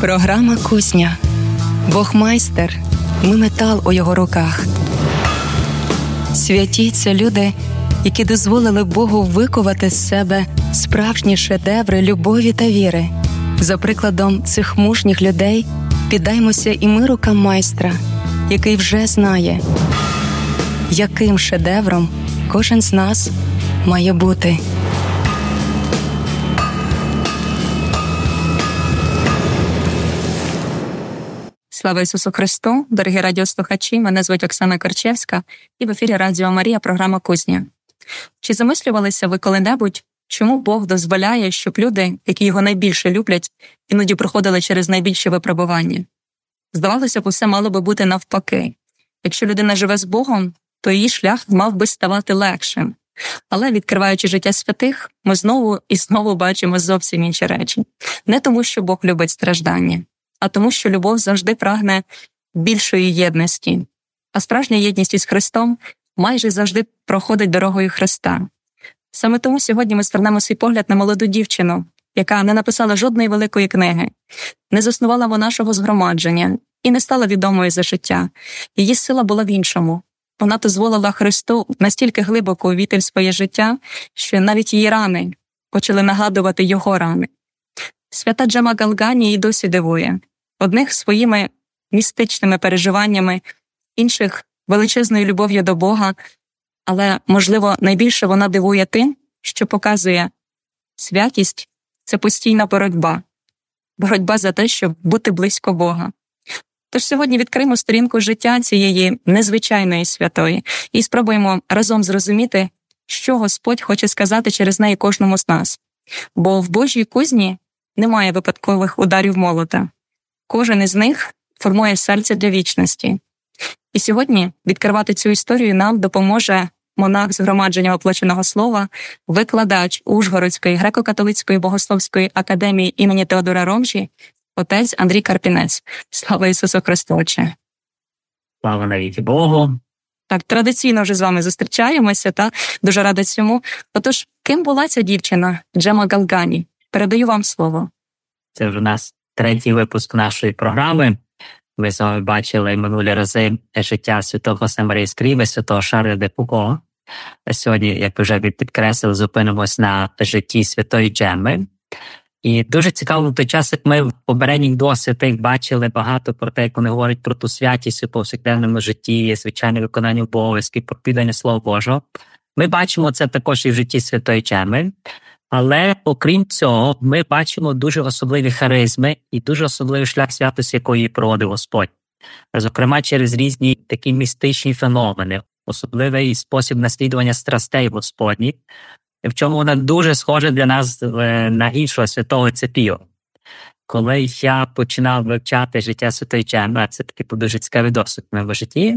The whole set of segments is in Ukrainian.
Програма «Кузня». Бог майстер, ми метал у його руках. Святі – це люди, які дозволили Богу викувати з себе справжні шедеври любові та віри. За прикладом цих мужніх людей піддаймося і ми рукам майстра, який вже знає, яким шедевром кожен з нас має бути. Слава Ісусу Христу! Дорогі радіослухачі, мене звуть Оксана Корчевська і в ефірі Радіо Марія, програма «Кузня». Чи замислювалися ви коли-небудь, чому Бог дозволяє, щоб люди, які його найбільше люблять, іноді проходили через найбільші випробування? Здавалося б, усе мало би бути навпаки. Якщо людина живе з Богом, то її шлях мав би ставати легшим. Але, відкриваючи життя святих, ми знову і знову бачимо зовсім інші речі. Не тому, що Бог любить страждання, а тому, що любов завжди прагне більшої єдності. А справжня єдність із Христом майже завжди проходить дорогою Христа. Саме тому сьогодні ми звернемо свій погляд на молоду дівчину, яка не написала жодної великої книги, не заснувала монашого згромадження і не стала відомою за життя. Її сила була в іншому. Вона дозволила Христу настільки глибоко увійти в своє життя, що навіть її рани почали нагадувати його рани. Свята Джема Галгані її досі дивує. Одних своїми містичними переживаннями, інших величезною любов'ю до Бога, але, можливо, найбільше вона дивує тим, що показує святість – це постійна боротьба. Боротьба за те, щоб бути близько Бога. Тож сьогодні відкриємо сторінку життя цієї незвичайної святої і спробуємо разом зрозуміти, що Господь хоче сказати через неї кожному з нас. Бо в Божій кузні немає випадкових ударів молота. Кожен із них формує серце для вічності. І сьогодні відкривати цю історію нам допоможе монах згромадження оплаченого слова, викладач Ужгородської греко-католицької богословської академії імені Теодора Ромжі, отець Андрій Карпінець. Слава Ісусу Христу, Отче! Слава навіки Богу! Так, традиційно вже з вами зустрічаємося, та дуже рада цьому. Отож, ким була ця дівчина, Джема Галгані? Передаю вам слово. Це вже у нас третій випуск нашої програми. Ви з вами бачили минулі рази життя святого Хосе Марії Ескріви, святого Шарля де Фуко. Сьогодні, як ви вже підкреслили, зупинимось на житті святої Джеми. І дуже цікаво в той час, як ми в попередніх досвідах бачили багато про те, як вони говорять про ту святість у повсякденному житті, звичайне виконання обов'язків, проповідання Слова Божого. Ми бачимо це також і в житті святої Джеми. Але, окрім цього, ми бачимо дуже особливі харизми і дуже особливий шлях святості, якої проводив Господь. Зокрема, через різні такі містичні феномени, особливий спосіб наслідування страстей Господніх, в чому вона дуже схожа для нас на іншого святого Піо. Коли я починав вивчати життя святої Джеми, а це такий дуже цікавий досвід в моєму житті,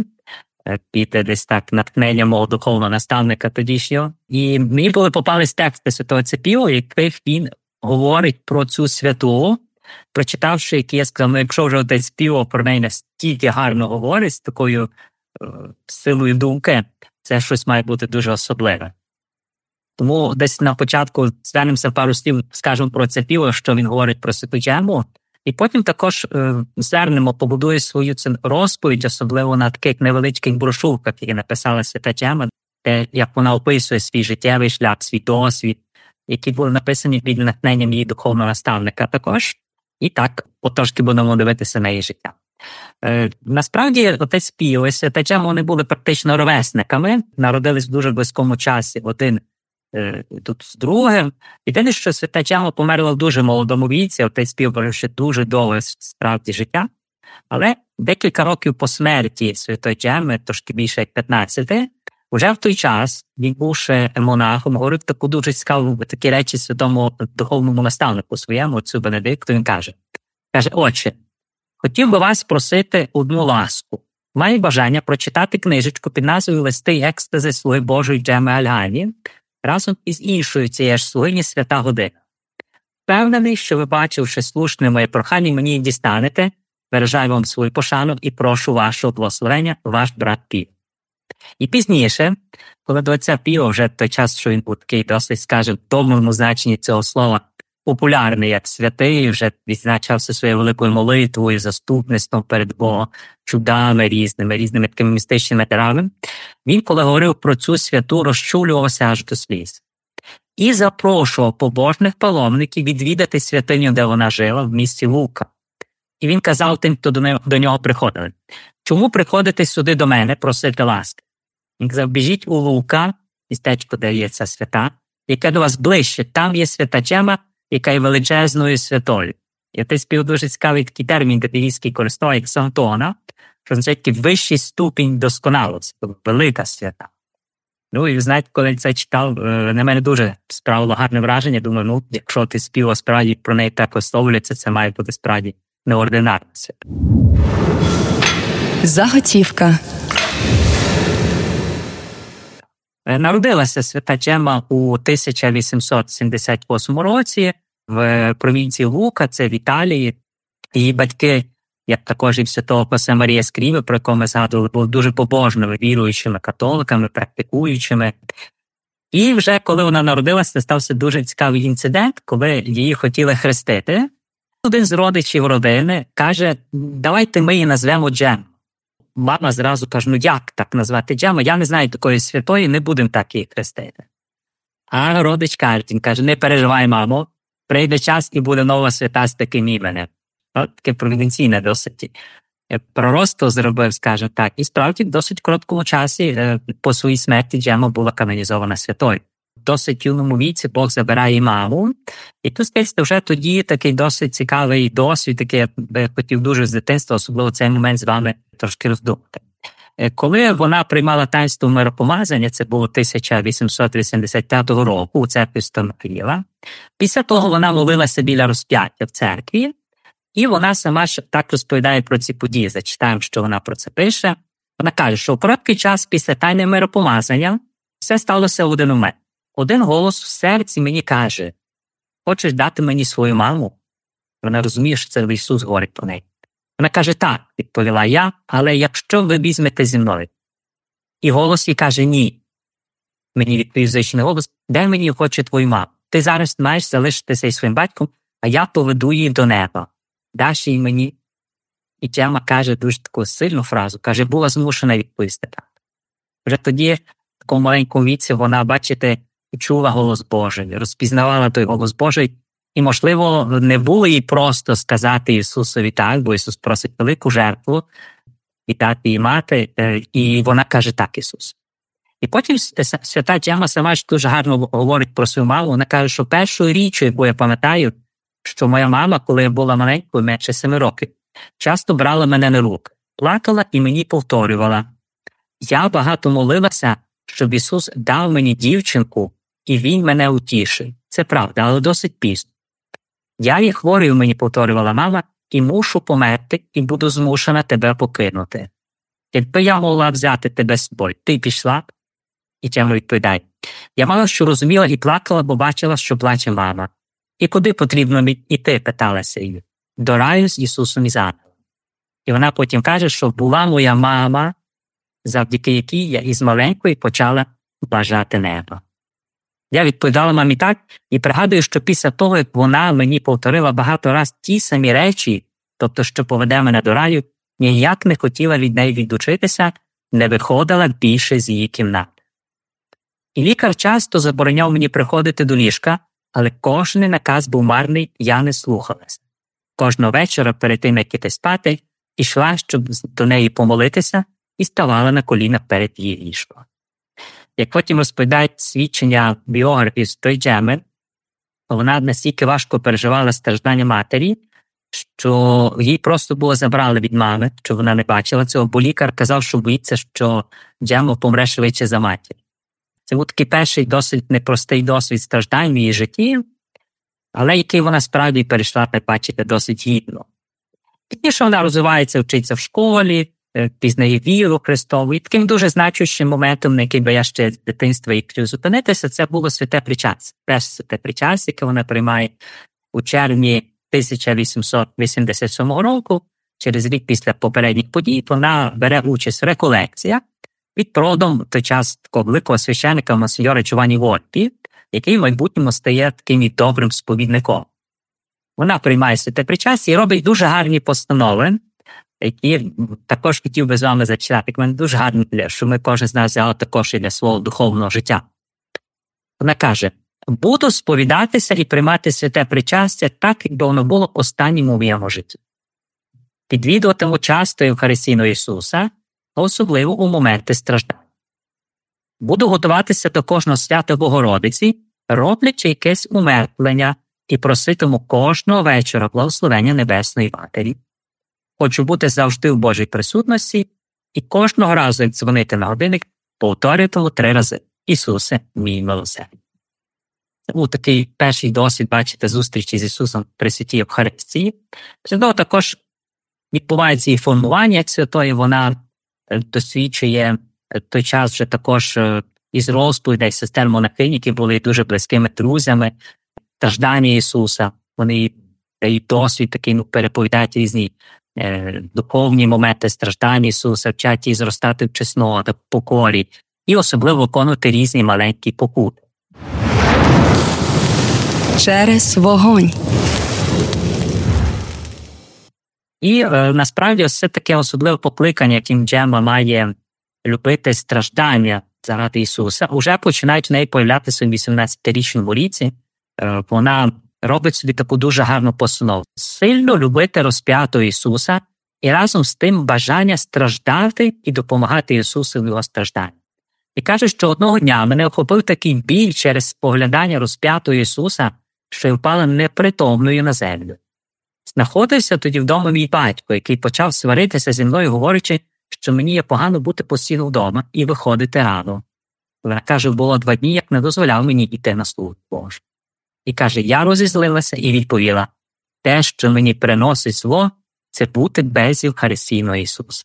під десь так натхнення мого духовного наставника тодішнього. І мені попались тексти святого Піо, в яких він говорить про цю святу, прочитавши, які я сказав, якщо вже отець Піо про неї настільки гарно говорить, з такою силою думки, це щось має бути дуже особливе. Тому десь на початку звернемося пару слів, скажемо про Піо, що він говорить про святу Джему, і потім також побудує свою розповідь, особливо на таких невеличких брошурках, які написала свята Джема, де як вона описує свій життєвий шлях, свій досвід, які були написані під натхненням її духовного наставника також. І так, потрошки будемо дивитися на її життя. Насправді, отець Піо і свята Джема, вони були практично ровесниками, народились в дуже близькому часі один тут з другим. Єдине, що свята Джема померла в дуже молодому віці, отець Піо прожив ще дуже довге справді життя, але декілька років по смерті святої Джеми, трошки більше як 15, вже в той час, він бувши монахом, говорив таку дуже цікаву такі речі святому духовному наставнику своєму, отцю Бенедикту. Він каже, «Отче, хотів би вас просити одну ласку. Маю бажання прочитати книжечку під назвою «Листи й екстази слуги Божої Джеми Галгані» разом із іншою цієї ж слугині «Свята Година». Впевнений, що ви, бачивши слушне моє прохання, мені її дістанете, виражаю вам свою пошану і прошу вашого благословення, ваш брат Піо». І пізніше, коли до отця Піо, вже той час, що він був такий досить, скажімо, в доброму значенні цього слова, популярний як святий, вже відзначався своєю великою молитвою, заступництвом перед Богом, чудами різними такими містичними дарами. Він, коли говорив про цю святу, розчулювався аж до сліз. І запрошував побожних паломників відвідати святиню, де вона жила, в місті Лука. І він казав тим, хто до нього приходили: чому приходите сюди до мене просити ласки? Він казав: біжіть у Лука, містечко, де є ця свята, яке до вас ближче. Там є свята Джема, яка є величезною святою. І отець Піо дуже цікавий такий термін католицький користує, як сантона, що означає такий вищий ступінь досконалості, тобто велика свята. Ну, і ви знаєте, коли це читав, на мене дуже справило гарне враження. Думаю, якщо ти співа справді про неї так висловлюється, це має бути справді неординарна свята. Заготівка. Народилася свята Джема у 1878 році в провінції Лука, це в Італії. Її батьки, як також і в святого Хосе Марія Ескріве, про якого ми згадували, були дуже побожними, віруючими католиками, практикуючими. І вже коли вона народилася, стався дуже цікавий інцидент, коли її хотіли хрестити. Один з родичів родини каже: давайте ми її назвемо Джем. Мама зразу каже: як так назвати Джему? Я не знаю такої святої, не будемо так її хрестити. А родич каже: не переживай, мамо, прийде час і буде нова свята з таким іменем. Таке провіденційне досить пророцтво зробив, скажімо так. І справді в досить короткому часі по своїй смерті Джема була канонізована святою. В досить юному віці Бог забирає маму. І тут, скажімо, вже тоді такий досить цікавий досвід, який я би хотів дуже з дитинства, особливо цей момент з вами трошки роздумати. Коли вона приймала таїнство миропомазання, це було 1885 року у церкві Святого Михаїла, після того вона молилася біля розп'яття в церкві, і вона сама так розповідає про ці події. Зачитаємо, що вона про це пише. Вона каже, що у короткий час після тайни миропомазання все сталося в один момент. Один голос в серці мені каже: хочеш дати мені свою маму? Вона розуміє, що це Ісус говорить про неї. Вона каже: так, відповіла я, але якщо ви візьмете зі мною. І голос їй каже: ні. Мені відповів зичний голос: дай мені хоче твою маму. Ти зараз маєш залишитися із своїм батьком, а я поведу її до неба. Даш її мені. І Джема каже дуже таку сильну фразу, каже: була змушена відповісти так. Вже тоді, в такому маленькому віці, вона, бачите, чула голос Божий, розпізнавала той голос Божий. І, можливо, не було їй просто сказати Ісусові так, бо Ісус просить велику жертву віддати її мати, і вона каже: так, Ісус. І потім свята Джема сама ж дуже гарно говорить про свою маму. Вона каже, що першою річчю, яку я пам'ятаю, що моя мама, коли я була маленькою, менше 7 років, часто брала мене на руки, плакала і мені повторювала: я багато молилася, щоб Ісус дав мені дівчинку, і Він мене утішив. Це правда, але досить пізно. Я є хворою, мені повторювала мама, і мушу померти, і буду змушена тебе покинути. Якби я могла взяти тебе з собою, ти пішла? І Джема відповідає: я мало що розуміла і плакала, бо бачила, що плаче мама. І куди потрібно йти, питалася її. До раю з Ісусом із ангелом. І вона потім каже, що була моя мама, завдяки якій я із маленької почала бажати неба. Я відповідала мамі так, і пригадую, що після того, як вона мені повторила багато раз ті самі речі, тобто, що поведе мене до раю, ніяк не хотіла від неї відучитися, не виходила більше з її кімнати. І лікар часто забороняв мені приходити до ліжка, але кожен наказ був марний, я не слухалася. Кожного вечора перед тим, як іти спати, ішла, щоб до неї помолитися, і ставала на коліна перед її ліжком. Як потім розповідають свідчення біографів з той Джеми, вона настільки важко переживала страждання матері, що їй просто було забрали від мами, що вона не бачила цього, бо лікар казав, що боїться, що Джема помре швидше за матір. Це був такий перший досить непростий досвід страждань в її житті, але який вона справді перейшла, так бачите, досить гідно. Пізніше вона розвивається, вчиться в школі, пізнає віру Христову. І таким дуже значущим моментом, на який би я ще з дитинства і хотів зупинитися, це було святе причастя. Перше святе причастя, яке вона приймає у червні 1887 року. Через рік після попередніх подій вона бере участь в реколекціях під проводом в той час такого великого священика монсеньора Джованні Вольпі, який в майбутньому стає таким і добрим сповідником. Вона приймає святе причастя і робить дуже гарні постанови, які також хотів би з вами зачитати. У мене дуже гарно, що ми кожен з нас взяли також і для свого духовного життя. Вона каже: буду сповідатися і приймати святе причастя так, якби воно було останнім у моєму житті. Відвідуватиму часто Євхаристійну Ісуса, особливо у моменти страждань. Буду готуватися до кожного свята Богородиці, роблячи якесь умертвлення, і проситиму кожного вечора благословення Небесної Матері. Хочу бути завжди в Божій присутності і кожного разу, як дзвонити на годинник, повторюватиму 3 рази: Ісусе, мій милосердний. Це був такий перший досвід, бачите, зустрічі з Ісусом при святій Євхаристії. Після того також відбувається і формування як святої, вона досвідчує той час вже також із розповідей сестер монахинь, які були дуже близькими друзями, страждання Ісуса. Вони дають досвід такий, переповідають різні духовні моменти страждання Ісуса, вчать її зростати в чесноті, в покорі і особливо виконувати різні маленькі покути. Через вогонь. І насправді ось це таке особливе покликання, яким Джемма має любити страждання заради Ісуса. Уже починають в неї появлятися в 18-річному віці. Вона робить собі таку дуже гарну постанову. Сильно любити розп'ятого Ісуса і разом з тим бажання страждати і допомагати Ісусу в його стражданні. І каже, що одного дня мене охопив такий біль через споглядання розп'ятого Ісуса, що я впала непритомною на землю. Знаходився тоді вдома мій батько, який почав сваритися зі мною, говорячи, що мені є погано бути постійно вдома і виходити рано. Вона каже, було 2 дні, як не дозволяв мені йти на службу Божу. І каже, я розізлилася і відповіла: те, що мені приносить зло, це бути без Євхаристійного Ісуса.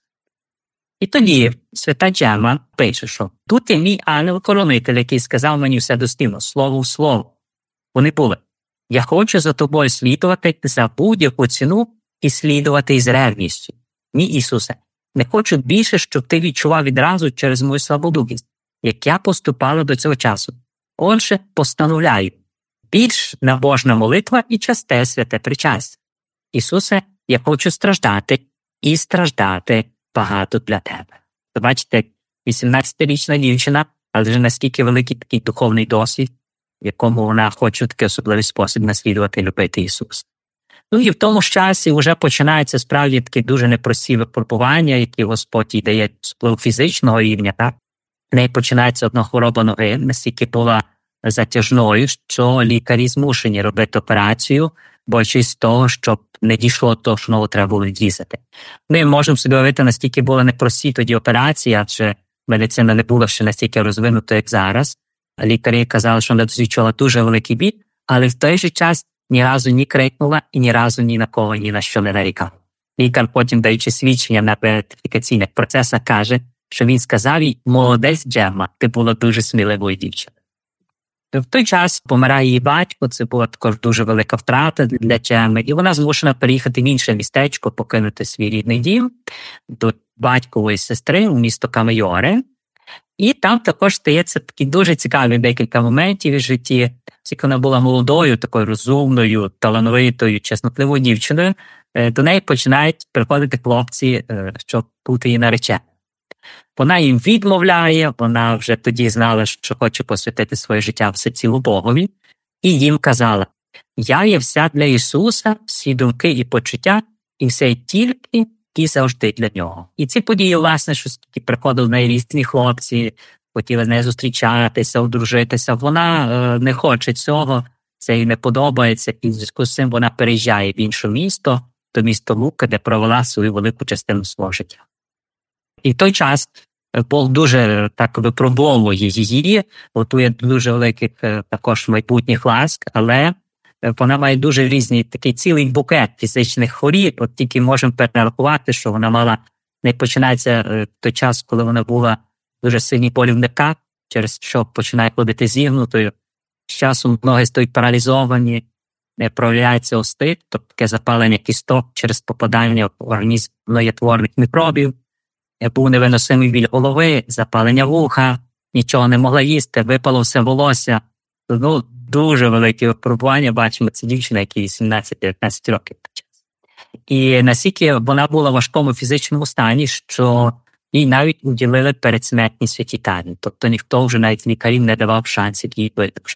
І тоді свята Джемма пише, що тут є мій ангел-коронитель, який сказав мені все дослівно, слово в слово. Вони були: я хочу за тобою слідувати за будь-яку ціну і слідувати із ревністю. Мій Ісусе, не хочу більше, щоб ти відчував відразу через мою слабодухість, як я поступала до цього часу. Отже, постановляю: більш набожна молитва і часте святе причастя. Ісусе, я хочу страждати і страждати багато для тебе. Ви бачите, 18-річна дівчина, але вже наскільки великий такий духовний досвід, в якому вона хоче в такий особливий спосіб наслідувати і любити Ісуса. Ну і в тому ж часі вже починаються справді такі дуже непрості випробування, які Господь їй дає особливо фізичного рівня. Так? В неї починається одна хвороба ноги, настільки була затяжною, що лікарі змушені робити операцію, боячись з того, щоб не дійшло до того, що ногу треба було відрізати. Ми можемо собі уявити, наскільки були непрості тоді операції, адже медицина не була ще настільки розвинута, як зараз. Лікарі казали, що вона відчула дуже великий біль, але в той же час ні разу не крикнула і ні разу ні на кого, ні на що не нарікав. Лікар потім, даючи свідчення на беатифікаційних процесах, каже, що він сказав їй: молодець Джемма, ти була дуже сміливою дівчиною. В той час помирає її батько, це була також дуже велика втрата для Джемми, і вона змушена переїхати в інше містечко, покинути свій рідний дім до батькової сестри у місто Камайоре. І там також стається такі дуже цікаві декілька моментів із житті. Оскільки вона була молодою, такою розумною, талановитою, чеснотливою дівчиною, до неї починають приходити хлопці, щоб бути її нареченою. Вона їм відмовляє, вона вже тоді знала, що хоче посвятити своє життя всеціло Богові, і їм казала: я є вся для Ісуса, всі думки і почуття, і все тільки і завжди для Нього. І ці події, власне, що приходили в неї різні хлопці, хотіли з нею зустрічатися, одружитися, вона не хоче цього, це їй не подобається, і в зв'язку з цим вона переїжджає в інше місто, до міста Лука, де провела свою велику частину свого життя. І в той час Бог дуже так випробовує її, готує дуже великих також майбутніх ласк, але вона має дуже різні, такий цілий букет фізичних хворіб. От тільки можемо перерахувати, що вона мала, не починається в той час, коли вона була дуже сильні болі в нирках, через що починає ходити зігнутою. З часом ноги стають паралізовані, проявляється остит, тобто таке запалення кісток через попадання в організм гноєтворних мікробів. Був невиносимий біль голови, запалення вуха, нічого не могла їсти, випало все волосся. Ну, дуже велике випробування. Бачимо, це дівчина, якій 18-19 років. І наскільки вона була в важкому фізичному стані, що їй навіть уділили передсмертні святі тайни. Тобто ніхто вже навіть лікарів не давав шансів їй видужити.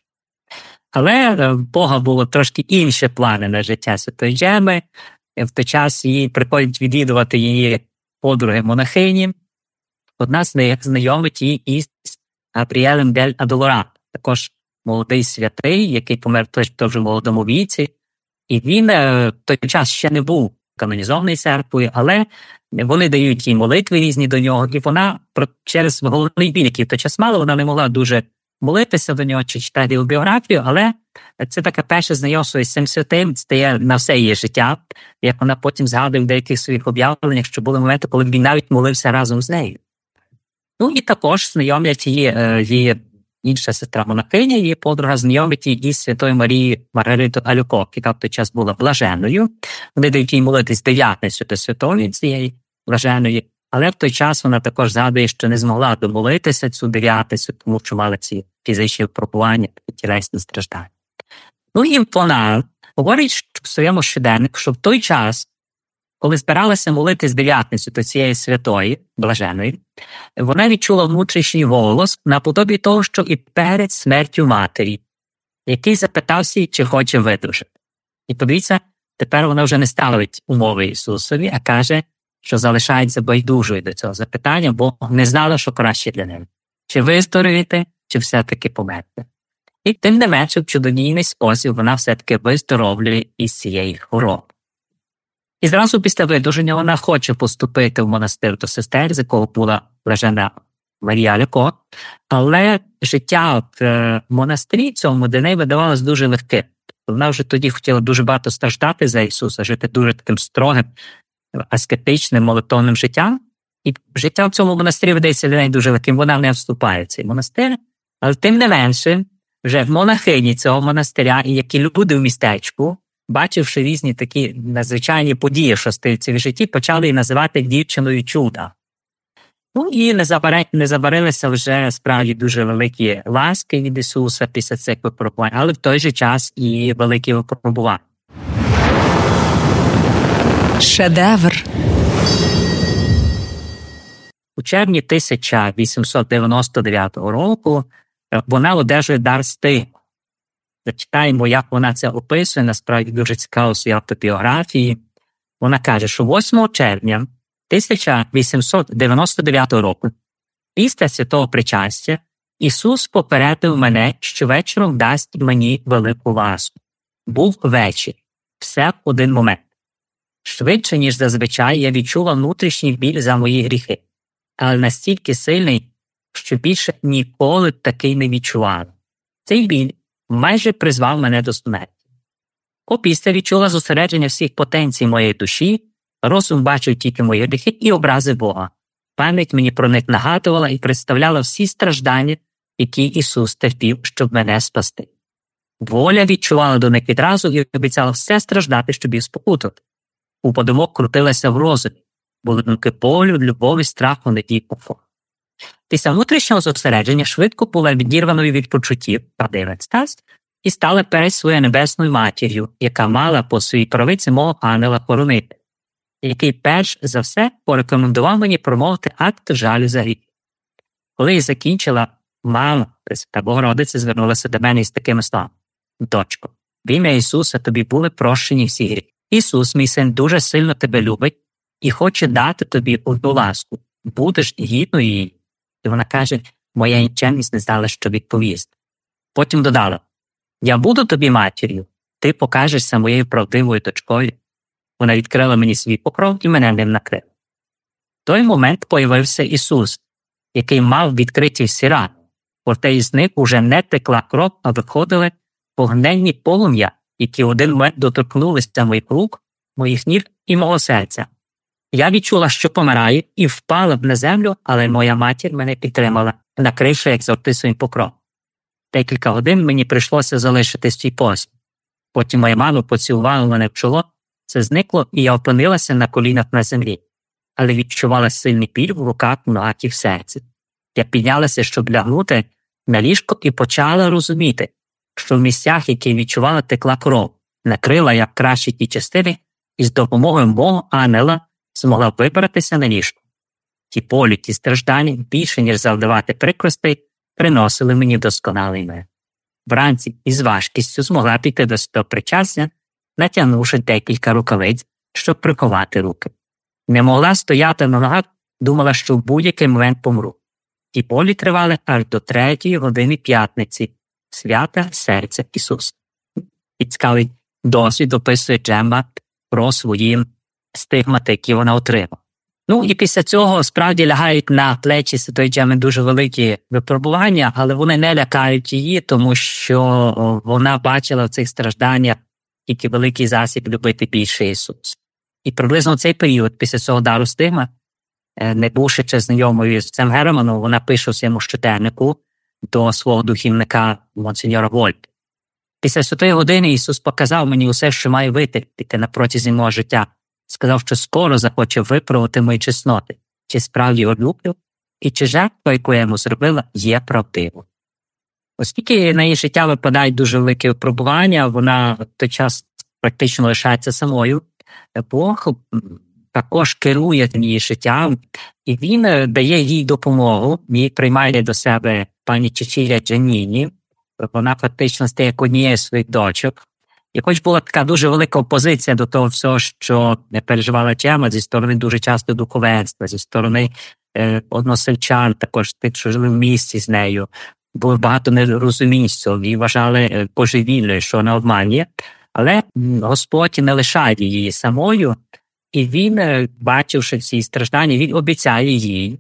Але в Бога було трошки інші плани на життя святої Джеми. В той час її приходять відвідувати її подруги-монахині. Одна з них знайомить її із Габріелем дель Адолорадо, також молодий святий, який помер теж в молодому віці. І він в той час ще не був канонізований церквою, але вони дають їй молитви різні до нього, і вона через головний біль, який в той час мала, вона не могла дуже молитися до нього чи читати його біографію, але це таке перше знайомство із цим святим стає на все її життя, як вона потім згадує в деяких своїх об'явленнях, що були моменти, коли він навіть молився разом з нею. Ну і також знайомлять її інша сестра-монахиня, її подруга знайомить її із Святою Марією Маргаритою Алюкок, яка в той час була блаженною. Вони дають їй молитись дев'ятницю до святої цієї блаженої, але в той час вона також згадує, що не змогла домолитися цю дев'ятницю, тому що мала ці фізичні випробування, тілесні страждання. Ну і вона говорить в своєму щоденнику, що в той час, коли збиралася молитись дев'ятницю до цієї святої, блаженої, вона відчула внутрішній голос наподобі того, що і перед смертю матері, який запитався, чи хоче видужити. І подивіться, тепер вона вже не ставить умови Ісусові, а каже, що залишається байдужою до цього запитання, бо не знала, що краще для неї. Чи виздоровіти, чи все-таки померти. І тим не менше, в чудодійний спосіб вона все-таки виздоровлює із цієї хвороби. І зразу після видуження вона хоче поступити в монастир до сестер, з якого була блажена Марія Алюкок, але життя в монастирі цьому для неї видавалось дуже легким. Вона вже тоді хотіла дуже багато страждати за Ісуса, жити дуже таким строгим, аскетичним, молитовним життям. І життя в цьому монастирі видається для неї дуже легким. Вона не вступає в цей монастир, але тим не менше, вже в монахині цього монастиря і які люди в містечку, бачивши різні такі надзвичайні події, що стаються в житті, почали її називати дівчиною чуда. Ну і не забарилися вже справді дуже великі ласки від Ісуса після цих випробувань, але в той же час і великі випробування. Шедевр. У червні 1899 року вона одержує дар стигму. Зачитаємо, як вона це описує, насправді дуже цікаво в своїй автобіографії. Вона каже, що 8 червня 1899 року, після святого причастя, Ісус попередив мене, що вечором дасть мені велику ласку. Був вечір. Все в один момент. Швидше, ніж зазвичай, я відчула внутрішній біль за мої гріхи, але настільки сильний, що більше ніколи такий не відчувала. Цей біль майже призвав мене до смерті. Опісля відчула зосередження всіх потенцій моєї душі, розум бачив тільки мої гріхи і образи Бога. Пам'ять мені про них нагадувала і представляла всі страждання, які Ісус терпів, щоб мене спасти. Воля відчувала до них відразу і обіцяла все страждати, щоб їх спокутувати. У подумок крутилася в розумі, були думки болю, любові, страху, надії, комфорту. Після внутрішнього зосередження швидко була відірваною від почуттів, правдивий екстаз, і стала перед своєю небесною матір'ю, яка мала по своїй правиці мого ангела хоронити, який перш за все порекомендував мені промовити акт жалю за гріх. Коли я закінчила, мама, Пресвята Богородиця, звернулася до мене із такими словами: «Дочко, в ім'я Ісуса тобі були прощені всі гріхи. Ісус, мій син, дуже сильно тебе любить і хоче дати тобі одну ласку. Будеш гідною її». І вона каже, моя нікчемність не знала, що відповісти. Потім додала: «Я буду тобі матір'ю, ти покажешся моєю правдивою дочкою». Вона відкрила мені свій покров і мене ним накрила. В той момент появився Ісус, який мав відкриті всі рани, проте із них уже не текла кров, а виходили вогненні полум'я, які в один момент доторкнулися моїх рук, моїх ніг і мого серця. Я відчула, що помираю, і впала б на землю, але моя матір мене підтримала, накривши, як завжди, своїм покровом. Декілька годин мені прийшлося залишити свій пост. Потім моя мама поцілувала мене в чоло, це зникло, і я опинилася на колінах на землі, але відчувала сильний біль в руках, ногах і в серці. Я піднялася, щоб лягнути на ліжко, і почала розуміти, що в місцях, які відчувала, текла кров, накрила як краще ті частини, і з допомогою мого ангела змогла вибратися на ліжко. Ті болі, ті страждання, більше, ніж завдавати прикростей, приносили мені досконалий мир. Вранці із важкістю змогла піти до святого причастя, натягнувши декілька рукавиць, щоб приховати руки. Не могла стояти на ногах, думала, що в будь-який момент помру. Ті болі тривали аж до 3-ї години п'ятниці, свята серця Ісуса. І цікавий досвід описує Джемма про свої стигмати, які вона отримала. І після цього справді лягають на плечі Святої Джемми дуже великі випробування, але вони не лякають її, тому що вона бачила в цих стражданнях тільки великий засіб любити більше Ісуса. І приблизно в цей період, після цього дару стигма, не бувши ще знайомою з цим Германом, вона пише у своєму щоденнику до свого духівника монсеньора Вольпі. Після святої години Ісус показав мені усе, що маю витерпіти на протязі мого життя. Сказав, що скоро захоче виправити мої чесноти, чи справді його люблю, і чи жертва, яку я йому зробила, є правдивою. Оскільки на її життя випадають дуже великі випробування, вона в той час практично лишається самою, Бог також керує її життям, і він дає їй допомогу, її приймає до себе пані Чичілія Джаніні, вона фактично стає як однією з своїх дочок. І хоч була така дуже велика опозиція до того всього, що не переживала Джемма зі сторони дуже часто духовенства, зі сторони односельчан, також тих, що жили в місті з нею, було багато нерозумінь з цього, її вважали божевільною, що вона обманює, але Господь не лишає її самою, і він, бачивши всі страждання, він обіцяє їй,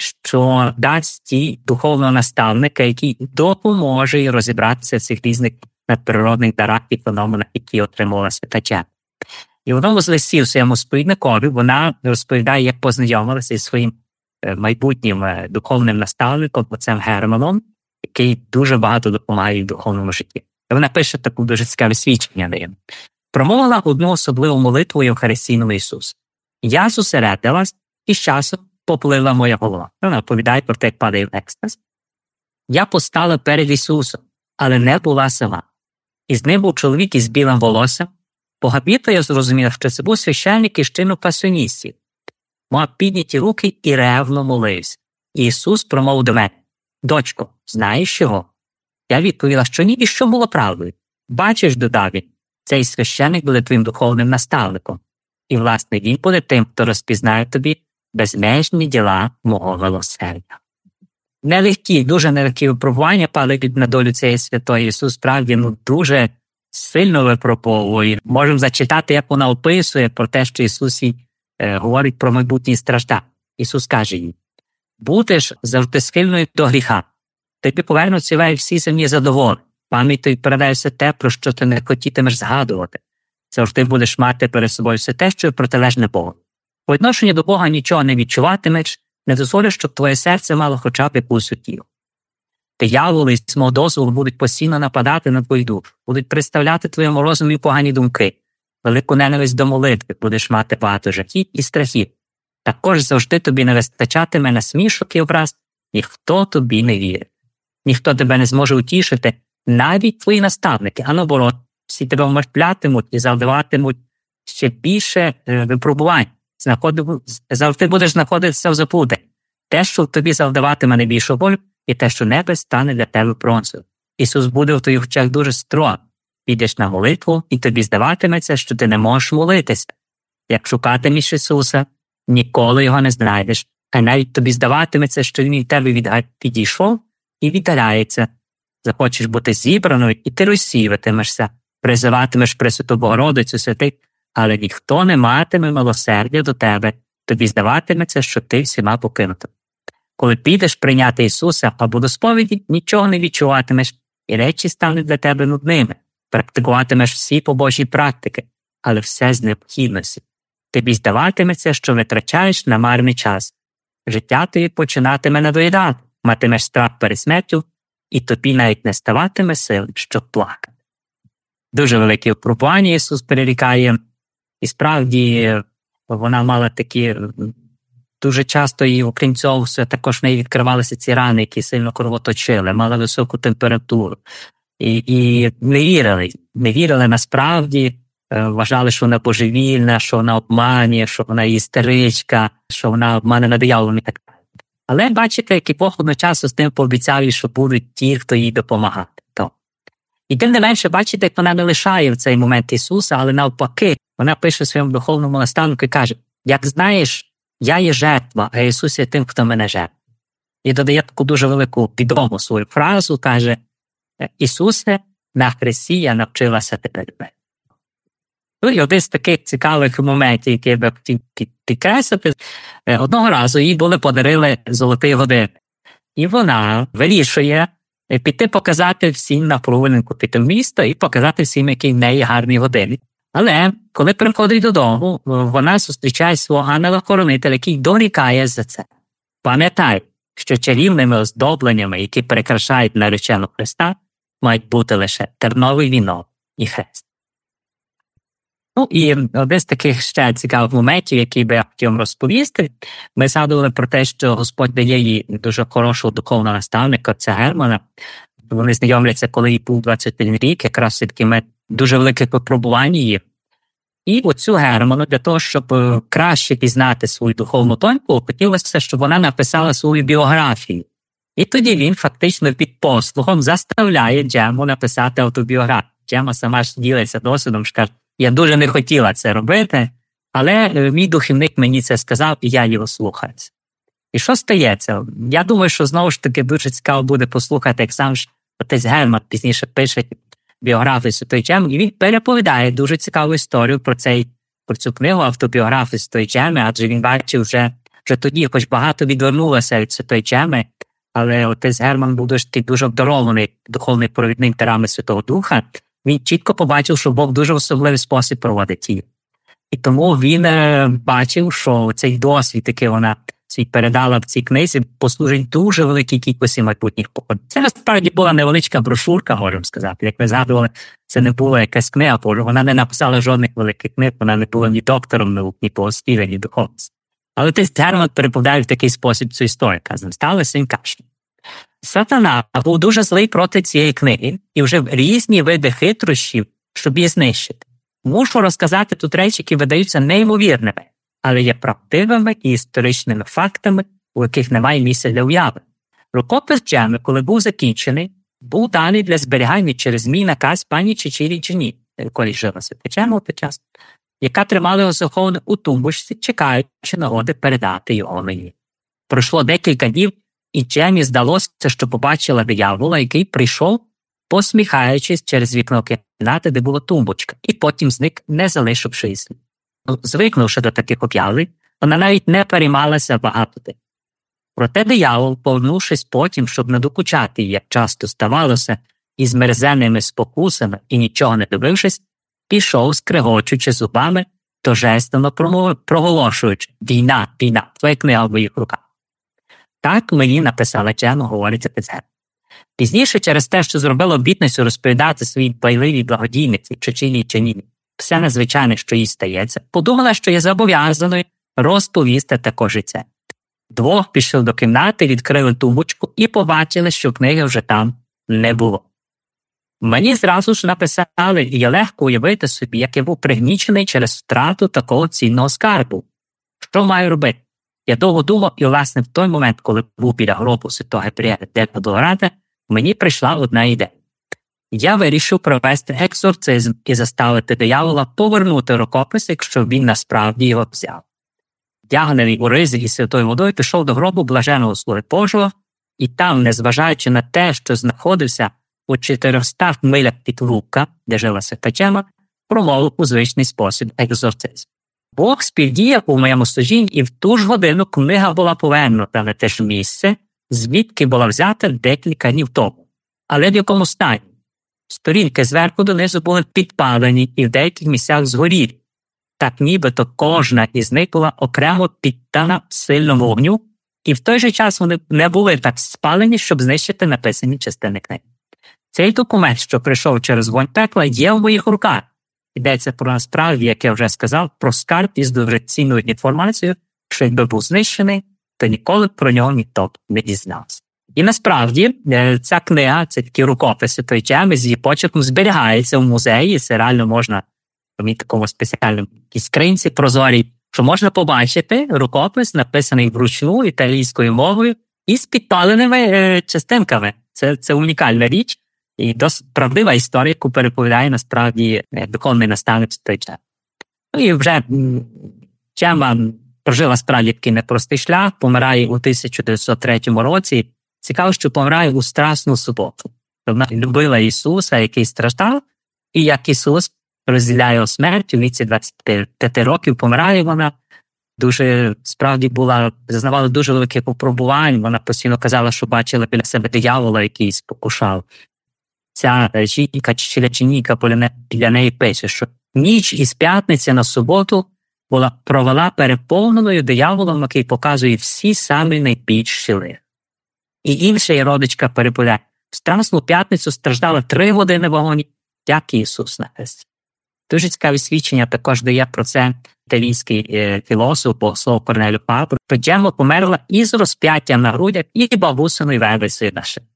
що дасть їй духовного наставника, який допоможе їй розібратися в цих різних надприродних дарах і феноменах, які отримала Свята Джемма. І в одному з листів своєму сповідникові вона розповідає, як познайомилася зі своїм майбутнім духовним наставником, отцем Германом, який дуже багато допомагає в духовному житті. І вона пише таку дуже цікаве свідчення неї. Промовила одну особливу молитву Євхаристійного Ісуса. Я зосередилась, і з часом поплила моя голова. Вона оповідає про те, як падає в екстаз. Я постала перед Ісусом, але не була сама. І з ним був чоловік із білим волоссям. По габіту я зрозуміла, що це був священник із чину пасіоністів. Мав підняті руки і ревно молився. І Ісус промовив до мене: «Дочко, знаєш його?» Я відповіла, що ні, і що було правдою. «Бачиш, – додав він, – цей священник буде твоїм духовним наставником. І, власне, він буде тим, хто розпізнає тобі безмежні діла мого милосердя». Нелегкі, дуже нелегкі випробування падають на долю цієї святої. Ісус справді дуже сильно випробовує. Можемо зачитати, як вона описує про те, що Ісус їй говорить про майбутні страждання. Ісус каже їй: «Будеш завжди схильною до гріха. Тобі повернуться всі земні задоволення. Пам'ятай, передай все те, про що ти не хотітимеш згадувати. Завжди будеш мати перед собою все те, що протилежне Богу. По відношенню до Бога нічого не відчуватимеш, не дозволиш, щоб твоє серце мало хоча б якусь утіху. Дияволи з мого дозволу будуть постійно нападати на твою душу, будуть представляти твоєму розумі погані думки, велику ненависть до молитви, будеш мати багато жахіть і страхів. Також завжди тобі не вистачатиме насмішок і образ, ніхто тобі не вірить. Ніхто тебе не зможе утішити, навіть твої наставники, а наоборот, всі тебе вмертвлятимуть і завдаватимуть ще більше випробувань. Завжди будеш знаходитися в заблуді. Те, що тобі завдаватиме найбільшу болю, і те, що небо стане для тебе бронзою. Ісус буде в твоїх очах дуже строго. Підеш на молитву, і тобі здаватиметься, що ти не можеш молитися. Як шукатимеш Ісуса, ніколи його не знайдеш, а навіть тобі здаватиметься, що він від тебе підійшов і віддаляється. Захочеш бути зібраною, і ти розсіюватимешся, призиватимеш Пресвяту Богородицю, святих, але ніхто не матиме милосердя до тебе, тобі здаватиметься, що ти всіма покинута. Коли підеш прийняти Ісуса або до сповіді, нічого не відчуватимеш, і речі стануть для тебе нудними. Практикуватимеш всі побожі практики, але все з необхідності. Тобі здаватиметься, що витрачаєш на марний час. Життя тобі починатиме надоїдати, матимеш страх перед смертю, і тобі навіть не ставатиме сил, щоб плакати. Дуже велике випробування Ісус перерікає, і справді вона мала такі, дуже часто, і окрім цього, також в неї відкривалися ці рани, які сильно кровоточили, мала високу температуру. і не вірили насправді, вважали, що вона божевільна, що вона обманює, що вона істеричка, що вона обманена дияволом і так далі. Але бачите, як і Бог одночасно з тим пообіцяв, що будуть ті, хто їй допомагати. І тим не менше, бачите, як вона не лишає в цей момент Ісуса, але навпаки, вона пише своєму духовному наставнику і каже: як знаєш, я є жертва, а Ісус є тим, хто мене жертва. І додає таку дуже велику відому свою фразу, каже: Ісусе, на хресті я навчилася тебе любити. Ну, і один з таких цікавих моментів, які я би хотів підкреслити, одного разу їй подарили золотий годинник. І вона вирішує піти показати всім на прогулянку піти в місто і показати всім, який в неї гарний годинник. Але коли приходить додому, вона зустрічає свого ангела-хоронителя, який дорікає за це. Пам'ятай, що чарівними оздобленнями, які прикрашають наречену Христа, мають бути лише терновий вінок і хрест. Ну і один з таких ще цікавих моментів, який би я хотів розповісти, ми згадували про те, що Господь дає їй дуже хорошого духовного наставника, це Германа. Вони знайомляться, коли їй був 21 рік, якраз все-таки дуже велике випробування її. І оцю Герману, для того, щоб краще пізнати свою духовну доньку, хотілося, щоб вона написала свою біографію. І тоді він фактично під послугом заставляє Джему написати автобіографію. Джема сама ж ділиться досвідом, що каже: я дуже не хотіла це робити, але мій духовник мені це сказав, і я його слухаюся. І що стається? Я думаю, що знову ж таки дуже цікаво буде послухати, як сам ж отець Герман пізніше пише біографію Святої Джеми, і він переповідає дуже цікаву історію про цю книгу, автобіографію Святої Джеми, адже він бачив вже тоді, хоч багато відвернулося від Святої Джеми, але отець Герман був дуже обдарований духовний провідник дарами Святого Духа. Він чітко побачив, що Бог дуже особливий спосіб проводить її. І тому він бачив, що цей досвід, який вона передала в цій книзі, послужить дуже великій кількості майбутніх поколінь. Це насправді була невеличка брошурка, можемо сказати. Як ви згадували, це не була якась книга, вона не написала жодних великих книг, вона не була ні доктором наук, ні богослів'я, ні духовцем. Але отець Герман переповідає в такий спосіб цю історію. Сталося, він каже: Сатана був дуже злий проти цієї книги і вжив різні види хитрощів, щоб її знищити. Мушу розказати тут речі, які видаються неймовірними, але є правдивими і історичними фактами, у яких немає місця для уяви. Рукопис Джеми, коли був закінчений, був даний для зберігання через мій наказ пані Чичірі Джені, коли жила Свята Джема під час, яка тримала його захованим у тумбочці, чекаючи нагоди передати його мені. Пройшло декілька днів, і Джемі здалося, що побачила диявола, який прийшов, посміхаючись через вікно кімнати, де була тумбочка, і потім зник, не залишивши слід. Звикнувши до таких об'явлень, вона навіть не переймалася багато тим. Проте диявол, повернувшись потім, щоб не докучати їй, як часто ставалося, із мерзенними спокусами і нічого не добившись, пішов, скрегочучи зубами, торжественно проголошуючи: «Війна, війна, твоя книга в моїх руках». Так мені написала Джема, говорить отець Герман. Пізніше, через те, що зробила обітницю розповідати своїй байливій благодійниці Чичілі Джені все незвичайне, що їй стається, подумала, що є зобов'язаною розповісти також і це. Двох пішли до кімнати, відкрили тумбочку і побачили, що книги вже там не було. Мені зразу ж написали, і є легко уявити собі, як я був пригнічений через втрату такого цінного скарбу. Що маю робити? Я довго думав, і, власне, в той момент, коли був біля гробу святого Габріеля де Долорада, мені прийшла одна ідея. Я вирішив провести екзорцизм і заставити диявола повернути рукопис, якщо він насправді його взяв. Вдягнений у ризі і святою водою, пішов до гробу блаженого Слуги Божого, і там, незважаючи на те, що знаходився у 400 милях від Лука, де жила Свята Джема, промовив у звичний спосіб екзорцизм. Бог співдіяв у моєму служінні, і в ту ж годину книга була повернута на те ж місце, звідки була взята декілька днів тому. Але в якому стані? Сторінки зверху донизу були підпалені і в деяких місцях згорілі. Так нібито кожна із них була окремо піддана сильному вогню, і в той же час вони не були так спалені, щоб знищити написані частини книги. Цей документ, що прийшов через вогонь пекла, є в моїх руках. Йдеться про насправді, як я вже сказав, про скарб із дуже цінною інформацією, що якби був знищений, то ніколи про нього ніхто не дізнався. І насправді ця книга, це такі рукописи той Джеми з її почерком зберігається в музеї, це реально можна в такому спеціальному скринці прозорій, що можна побачити рукопис, написаний вручну італійською мовою і з підпаленими частинками. Це унікальна річ і досить правдива історія, яку переповідає насправді духовний наставник той Джем. Ну і вже Джема прожила справді такий непростий шлях, помирає у 1903 році. Цікаво, що помирає у Страсну суботу. Вона любила Ісуса, який страждав, і як Ісус розділяє його смерть, у віці 25 років помирає вона. Дуже, справді, зазнавала дуже великих випробувань. Вона постійно казала, що бачила біля себе диявола, який спокушав. Ця жінка, Челяченіка, біля неї пише, що ніч із п'ятниці на суботу провела переповненою дияволом, який показує всі самі найбільші лихи. І інша її родичка переповідає, в Страсну п'ятницю страждала 3 години в вагоні, як Ісус на хресті. Дуже цікаві свідчення також дає про це італійський філософ, богослов Корнеліо Фабро, що Джема померла із розп'яттям на грудях і бабусиною вервицею на шиї.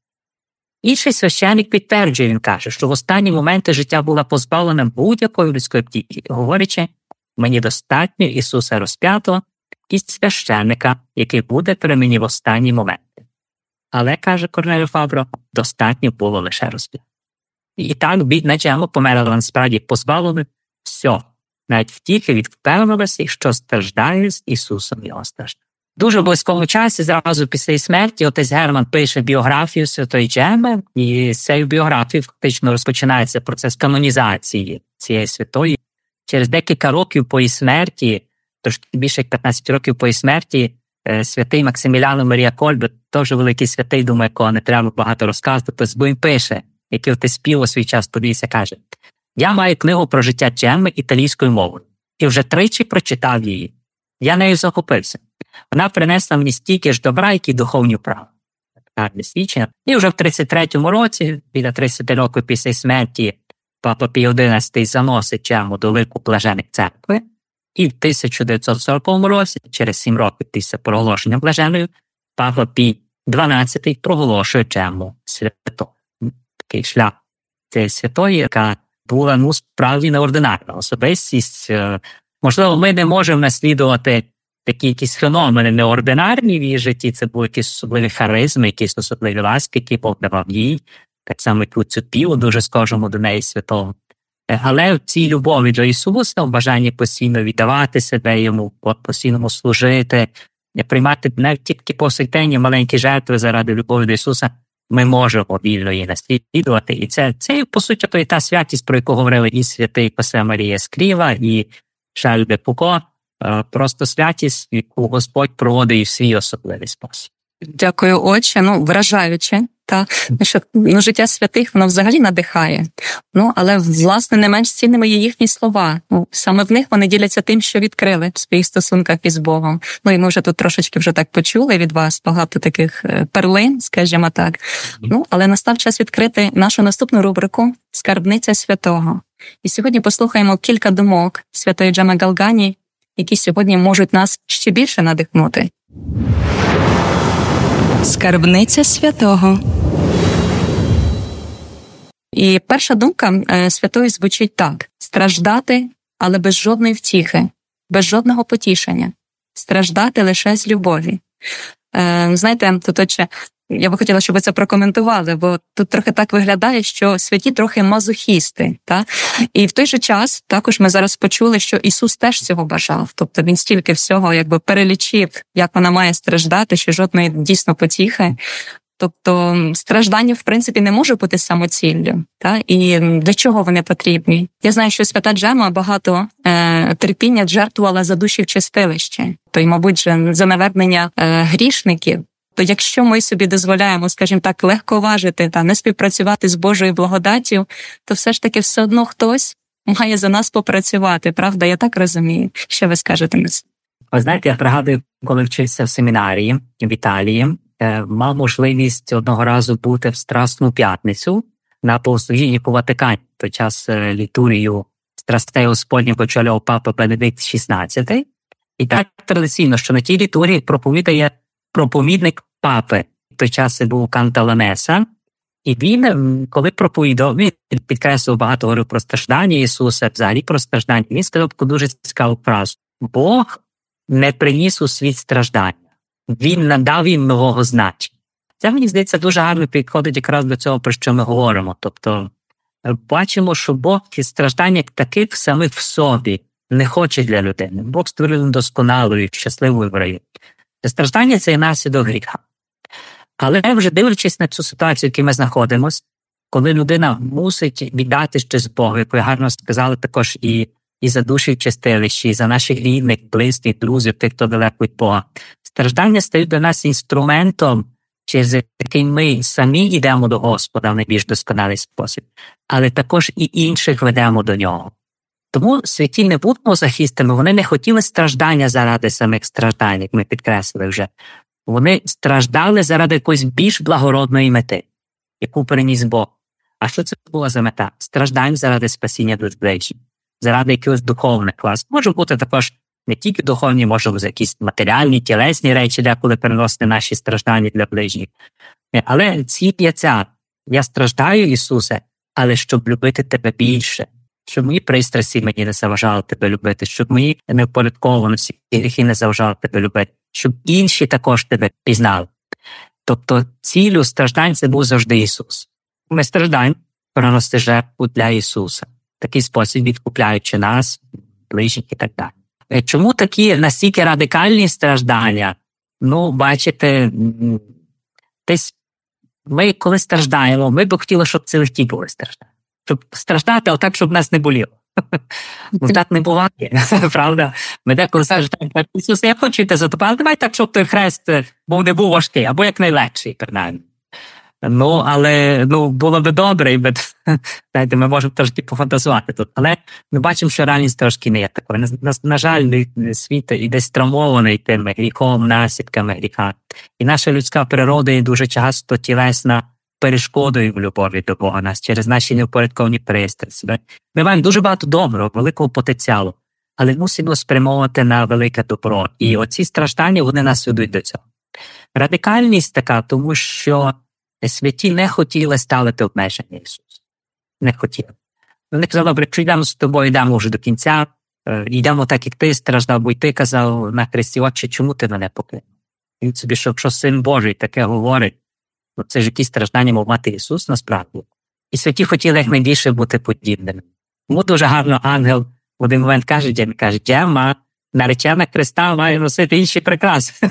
Інший священик підтверджує, він каже, що в останні моменти життя була позбавлена будь-якої людської втіхи, говорячи, мені достатньо Ісуса розп'ятого і священика, який буде при мені в останні моменти. Але, каже Корнеліо Фабро, достатньо було лише розп'яття. І так бідна Джема померла насправді позбавленою всього, навіть втіхи від впевненості, що страждає з Ісусом його страждання. Дуже в близькому часі, зразу після її смерті, отець Герман пише біографію святої Джеми, і з цією біографією фактично розпочинається процес канонізації цієї святої. Через декілька років по її смерті, тож більше як 15 років по її смерті, святий Максиміліано Марія Кольбе, теж великий святий, думаю, якого не треба багато розказувати, бо він пише, який отець Піо свій час подивився, каже, я маю книгу про життя Джеми італійською мовою, і вже 3 прочитав її. Я нею захопився. Вона принесла мені стільки ж добра, як і духовні права. Гарне свідчення. І вже в 33-му році, біля 30 років після смерті, Папа Пій XI заносить Джему до лику блажених церкви, і в 1940 році, через 7 років після проголошення блаженою, Папа Пій XII проголошує Джему святою. Такий шлях цієї святої, яка була, справді неординарна особистість. Можливо, ми не можемо наслідувати такі якісь феномени неординарні в її житті, це були якісь особливі харизми, якісь особливі ласки, які Бог давав їй, так само як цю Піву, дуже схожому до неї святого. Але в цій любові до Ісуса, в бажанні постійно віддавати себе Йому, постійно служити, приймати навіть тільки повсякденні маленькі жертви заради любові до Ісуса, ми можемо вільно її наслідувати. І це по суті, то і та святість, про яку говорили і святий Хосе Марія Ескріва, і Шарль де Фуко, просто святість, яку Господь проводить і в свій особливий спосіб. Дякую, отче. Вражаюче. Що життя святих, воно взагалі надихає. Але, власне, не менш цінними є їхні слова. Саме в них вони діляться тим, що відкрили в своїх стосунках із Богом. І ми вже тут трошечки так почули від вас багато таких перлин, скажімо так. Але настав час відкрити нашу наступну рубрику «Скарбниця святого». І сьогодні послухаємо кілька думок святої Джеми Галгані, які сьогодні можуть нас ще більше надихнути. Скарбниця святого. І перша думка святої звучить так. Страждати, але без жодної втіхи, без жодного потішення. Страждати лише з любові. Знаєте, тут ще я би хотіла, щоб ви це прокоментували, бо тут трохи так виглядає, що святі трохи мазохісти. І в той же час також ми зараз почули, що Ісус теж цього бажав. Тобто Він стільки всього перелічив, як вона має страждати, що жодної дійсно потіхи. Тобто страждання, в принципі, не може бути самоціллю. І для чого вони потрібні? Я знаю, що свята Джема багато терпіння жертвувала за душі в чистилище. То й, мабуть, за навернення грішників. То якщо ми собі дозволяємо, скажімо так, легковажити та не співпрацювати з Божою благодаттю, то все ж таки все одно хтось має за нас попрацювати, правда? Я так розумію. Що ви скажете на це? Ви знаєте, я пригадую, коли вчився в семінарії в Італії, мав можливість одного разу бути в Страсну п'ятницю на богослужінні по Ватикані. В той час літургію страстей Господніх очолював папа Бенедикт XVI. І так традиційно, що на тій літургії проповідає проповідник папи. в той час був Канталамеса, і він, коли проповідав, він підкреслив багато, говорив про страждання Ісуса, взагалі про страждання. Він сказав таку дуже цікаву фразу. Бог не приніс у світ страждання. Він надав їм нового значення. Це, мені здається, дуже гарно підходить якраз до цього, про що ми говоримо. Тобто, бачимо, що Бог і страждання як таких самих в собі не хоче для людини. Бог створив досконалою, щасливою в раю. Страждання – це і наслідок гріха. Але вже дивлячись на цю ситуацію, в якій ми знаходимося, коли людина мусить віддати щось Богу, як ви гарно сказали, також і за душі в чистилищі, і за наших рідних, близьких, друзів, тих, хто далеко від Бога. Страждання стають для нас інструментом, через який ми самі йдемо до Господа в найбільш досконалий спосіб, але також і інших ведемо до Нього. Тому святі не будуть мазохістами, вони не хотіли страждання заради самих страждань, як ми підкреслили вже. Вони страждали заради якоїсь більш благородної мети, яку переніс Бог. А що це була за мета? Страждань заради спасіння душ ближніх, заради якихось духовних клас. Може бути також не тільки духовні, може бути якісь матеріальні, тілесні речі, деколи переносити наші страждання для ближніх. Але ціль є ця. Я страждаю, Ісусе, але щоб любити Тебе більше. Щоб мої пристрасті мені не заважали Тебе любити, щоб мої невпорядкованості і гріхи не заважали Тебе любити, щоб інші також Тебе пізнали. Тобто ціллю страждань це був завжди Ісус. Ми страждаємо приносити жертву для Ісуса. В такий спосіб відкупляючи нас, ближніх і так далі. Чому такі настільки радикальні страждання? Ну, бачите, десь ми коли страждаємо, ми б хотіли, щоб це легкі були страждання. Щоб страждати, але так, щоб нас не боліло. Ну, так не буває, правда? Ми деколи страждаємо, Ісус, я хочу йти за тобою, але давай так, щоб той хрест не був важкий, або як найлегший, принаймні. Ну, але було б добре, і знаєте, ми можемо трошки пофантазувати тут. Але ми бачимо, що реальність трошки не є такою. На жаль, світ і десь травмований тими гріхом, наслідками гріха. І наша людська природа є дуже часто тілесна перешкодою в любові до Бога нас через наші неупорядковані пристрасті. Ми маємо дуже багато доброго, великого потенціалу, але мусимо спрямовувати на велике добро. І оці страждання, вони нас ведуть до цього. Радикальність така, тому що святі не хотіли ставити обмеження Ісусу. Не хотіли. Вони казали, добре, якщо йдемо з тобою, йдемо вже до кінця, йдемо так, як ти страждав, бо й ти казав на хресті, Отче, чому ти мене покинув? Він собі, що Син Божий таке говорить, це ж якісь страждання мав мати Ісус насправді. І святі хотіли якнайбільше бути подібними. Тому дуже гарно ангел в один момент каже, Джемма, наречена Христа має носити інші прикраси.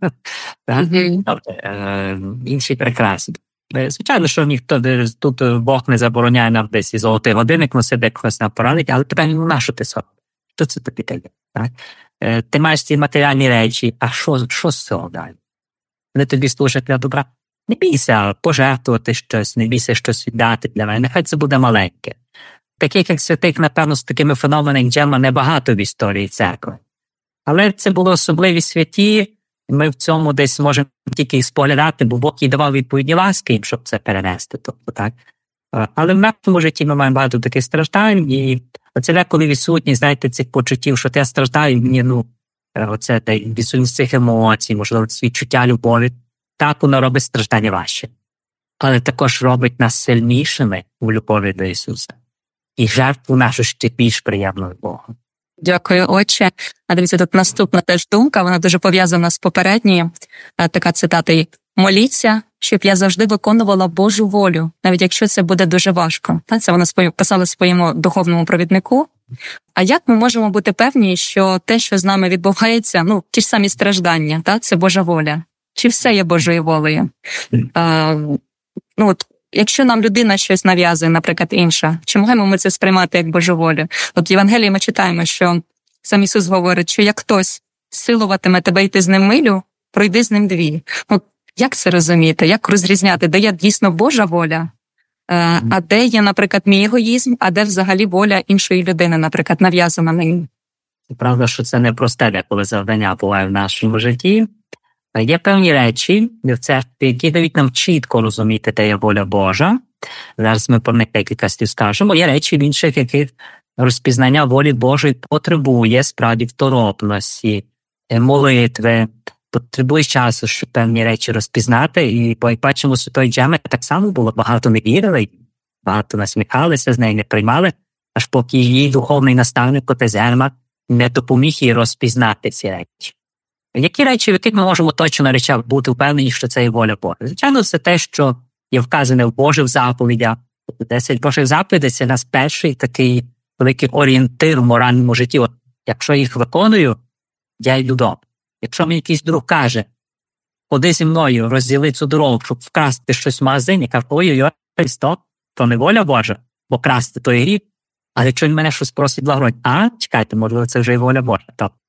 Інші прикраси. Звичайно, що ніхто тут Бог не забороняє нам десь і золотий годинник носити, як хтось нам порадить, але тебе на що ти сорок? Що це тобі таке? Ти маєш ці матеріальні речі, а що з цього далі? Вони тобі служать для добра. Не бійся пожертвувати щось, не бійся щось віддати для мене, нехай це буде маленьке. Таких, як святих, напевно, з такими феноменами, як Джемма, небагато в історії церкви. Але це були особливі святі, ми в цьому десь можемо тільки споглядати, бо Бог їй давав відповідні ласки їм, щоб це перенести. Тобто, так. Але в нашому житті ми маємо багато таких страждань, і оце деколи відсутність, знаєте, цих почуттів, що я страждаю, мені, оце відсутність цих емоцій, можливо, відчуття любові. Так воно робить страждання важче. Але також робить нас сильнішими у любові до Ісуса. І жертву нашу ще більш приємною Богу. Дякую, Отче. А дивіться, тут наступна теж думка, вона дуже пов'язана з попередньою. Така цитата: «Моліться, щоб я завжди виконувала Божу волю, навіть якщо це буде дуже важко». Це вона писала своєму духовному провіднику. А як ми можемо бути певні, що те, що з нами відбувається, ті ж самі страждання, це Божа воля? Чи все є Божою волею? Якщо нам людина щось нав'язує, наприклад, інша, чи можемо ми це сприймати як Божу волю? От в Євангелії ми читаємо, що сам Ісус говорить, що як хтось силуватиме тебе йти з ним милю, пройди з ним 2. Як це розуміти? Як розрізняти, де є дійсно Божа воля, а де є, наприклад, мій егоїзм, а де взагалі воля іншої людини, наприклад, нав'язана мені? Правда, що це не просте деколи завдання буває в нашому житті. Є певні речі в церкві, які дають нам чітко розуміти, де є воля Божа. Зараз ми про них декілька слів скажемо. Є речі в інших, яких розпізнання волі Божої потребує справді второпності, молитви, потребує часу, щоб певні речі розпізнати. І бачимо, Святої Джеми так само було, багато не вірили, багато насміхалися з неї, не приймали, аж поки її духовний наставник, отець Герман, не допоміг їй розпізнати ці речі. Які речі, в яких ми можемо точно на речах бути впевнені, що це є воля Божа? Звичайно, це те, що є вказане в Божих заповідях. 10 Божих заповідей – це нас перший такий великий орієнтир в моральному житті. От, якщо їх виконую, я йду добре. Якщо мені якийсь друг каже, ходи зі мною, розділи цю дорогу, щоб вкрасти щось в магазині, каже, ой-ой-ой, стоп, то не воля Божа, бо красти то є гріх. Але якщо він мене щось просить благородь, чекайте, можливо, це вже і воля Божа.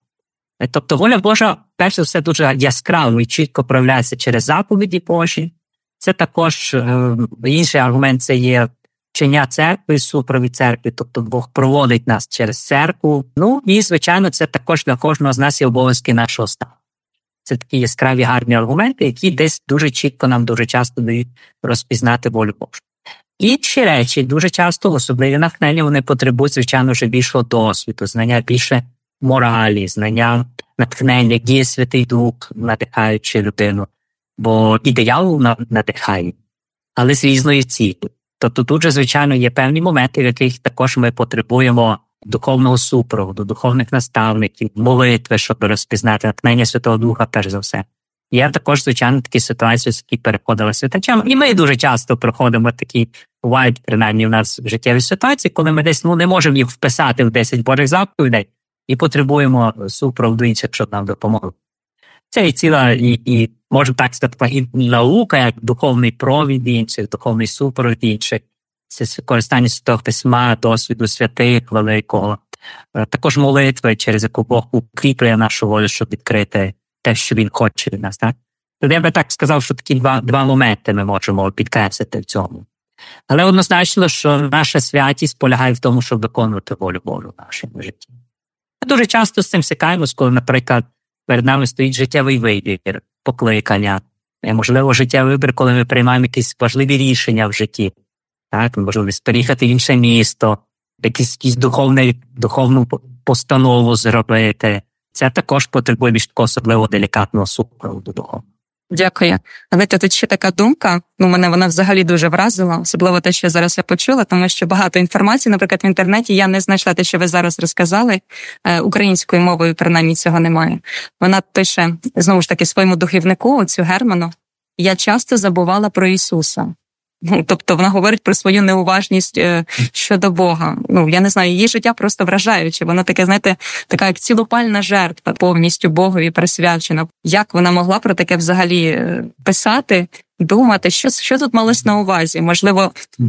Тобто воля Божа, перш за все, дуже яскраво і чітко проявляється через заповіді Божі. Це також інший аргумент – це є вчення церкви, супровід церкви, тобто Бог проводить нас через церкву. Ну і, звичайно, це також для кожного з нас є обов'язки нашого стану. Це такі яскраві гарні аргументи, які десь дуже чітко нам дуже часто дають розпізнати волю Божу. Інші речі дуже часто, особливі натхнення, вони потребують, звичайно, вже більшого досвіду, знання більше моралі, знання натхнення, як діє Святий Дух, надихаючи людину. Бо і диявол надихає, але з різної цілі. Тобто тут же, звичайно, є певні моменти, в яких також ми потребуємо духовного супроводу, духовних наставників, молитви, щоб розпізнати натхнення Святого Духа, перш за все. Є також, звичайно, такі ситуації, з які переходили святачами. І ми дуже часто проходимо такі, бувають, принаймні, в нас життєві ситуації, коли ми десь не можемо їх вписати в 10 Божих заповідей і потребуємо супроводу інших, щоб нам допомогли. Це і ціла, і можемо так сказати, і наука, як духовний провід інших, духовний супровід інших. Це користання Святого Письма, досвіду святих великого. Також молитви, через яку Бог укріплює нашу волю, щоб відкрити те, що Він хоче від нас. Так? Тоді я би так сказав, що такі два моменти ми можемо підкреслити в цьому. Але однозначно, що наша святість полягає в тому, щоб виконувати волю Божу в нашому житті. Ми дуже часто з цим стикаємось, коли, наприклад, перед нами стоїть життєвий вибір, покликання. Можливо, життєвий вибір, коли ми приймаємо якісь важливі рішення в житті. Так? Можливо, переїхати в інше місто, якусь духовну постанову зробити. Це також потребує більш такого особливо делікатного супроводу духовного. Дякую. Але тут ще така думка, мене вона взагалі дуже вразила, особливо те, що зараз я почула, тому що багато інформації, наприклад, в інтернеті я не знайшла те, що ви зараз розказали, українською мовою принаймні цього немає. Вона пише, знову ж таки, своєму духівнику, оцю Герману, я часто забувала про Ісуса. Тобто вона говорить про свою неуважність щодо Бога. Я не знаю, її життя просто вражаюче. Вона таке, знаєте, така як цілопальна жертва, повністю Богові присвячена. Як вона могла про таке взагалі писати, думати, що тут малось на увазі? Можливо,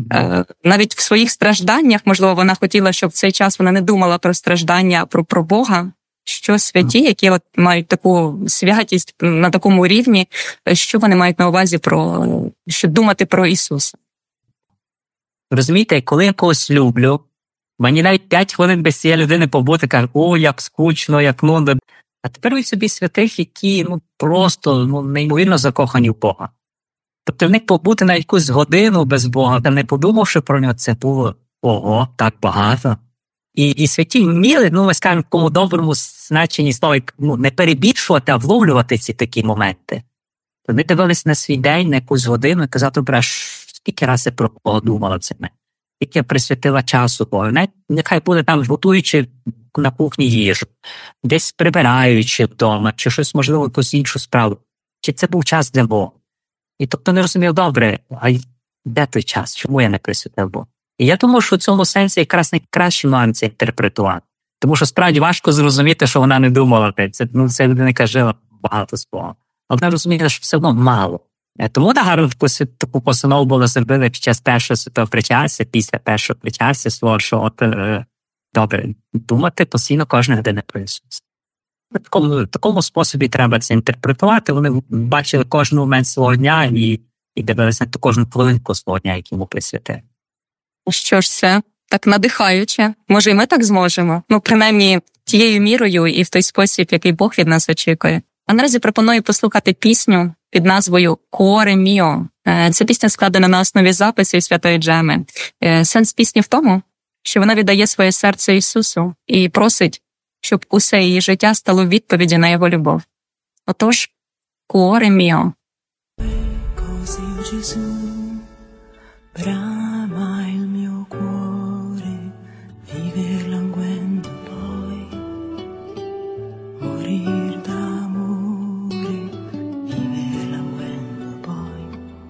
навіть в своїх стражданнях, можливо, вона хотіла, щоб в цей час вона не думала про страждання, а про Бога. Що святі, які мають таку святість на такому рівні, що вони мають на увазі що думати про Ісуса? Розумієте, коли я когось люблю, мені навіть 5 хвилин без цієї людини побути, кажуть, як скучно, як нудно. А тепер ви собі святих, які просто неймовірно закохані в Бога. Тобто в них побути на якусь годину без Бога, та не подумавши про нього, це було, так багато. І святі вміли, ми скажемо, в такому доброму значенні слова, не перебільшувати, а вловлювати ці такі моменти. Вони дивились на свій день, на якусь годину і казали, добре, скільки раз я про Бога думала це мене, скільки я присвятила часу Богу. Нехай буде там готуючи на кухні їжу, десь прибираючи вдома, чи щось, можливо, якусь іншу справу. Чи це був час для Бога? І тобто не розумів, добре, а де той час? Чому я не присвятив Богу? І я думаю, що в цьому сенсі якраз найкраще нам це інтерпретувати. Тому що справді важко зрозуміти, що вона не думала. Це людина, яка жила багато з Богом. Але вона розуміє, що все одно мало. Тому таку постанову було зробили під час першого святого причастя, після першого причастя свого, що добре, думати постійно кожної години про Ісуса. В такому способі треба це інтерпретувати. Вони бачили кожен момент свого дня і дивилися на кожну хвилинку свого дня, який йому присвятили. Що ж це? Так надихаюче. Може, і ми так зможемо? Принаймні, тією мірою і в той спосіб, який Бог від нас очікує. А наразі пропоную послухати пісню під назвою «Cuore mio». Ця пісня складена на основі записів Святої Джеми. Сенс пісні в тому, що вона віддає своє серце Ісусу і просить, щоб усе її життя стало відповіді на Його любов. Отож, cuore mio. Così Gesù brama il mio cuore, vive languendo poi, morir d'amore, vive languendo poi,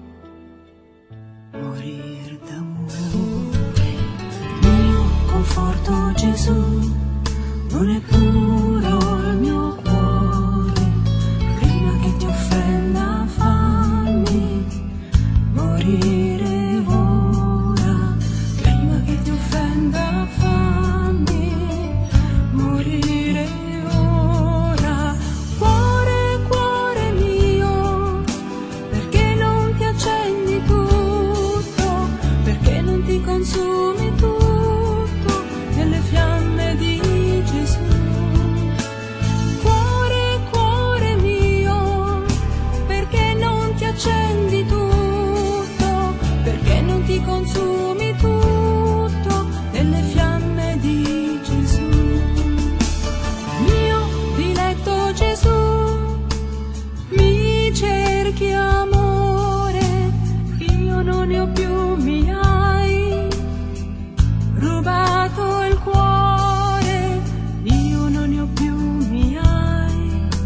morir d'amore. Mio conforto Gesù, non è puro il mio cuore, prima che ti offenda fammi morire ora, prima che ti offenda fammi morire ora. Cuore, cuore mio, perché non ti accendi tutto, perché non ti consumi tutto nelle fiamme di Gesù. Cuore, cuore mio, perché non ti accendi tutto, perché non ti consumi tutto nelle fiamme di Gesù. Mio diletto Gesù, mi cerchi amore, io non ne ho più, mi hai rubato il cuore, io non ne ho più, mi hai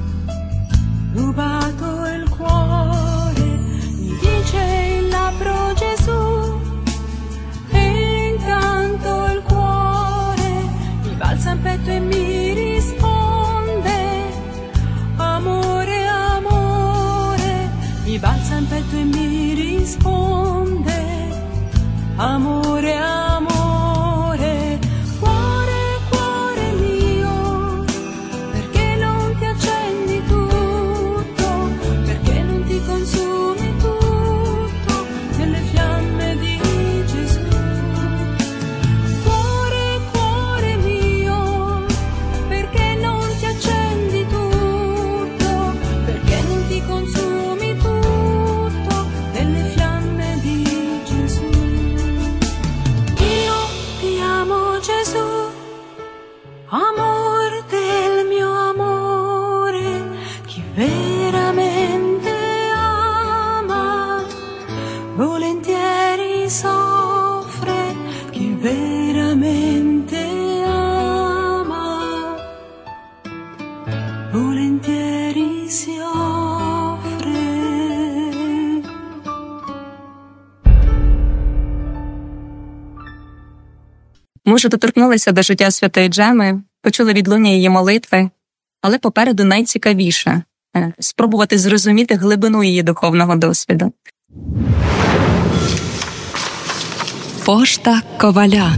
rubato il cuore. Mi dice il labbro Gesù e intanto il cuore mi balza in petto e mi risponde amore, amore, mi balza in petto e mi risponde amore, amore. Cuore, cuore mio, perché non ti accendi tutto, perché non ti consumi tutto nelle fiamme di Gesù. Cuore, cuore mio, perché non ti accendi tutto, perché non ti consumi tutto nelle fiamme di Gesù. Io ti amo Gesù, amor del mio amore, chi veramente ama, volentieri soffre, chi veramente ama, volentieri si offre. Ми вже доторкнулися до життя святої Джеми, почули відлуння її молитви, але попереду найцікавіше – спробувати зрозуміти глибину її духовного досвіду. Пошта коваля.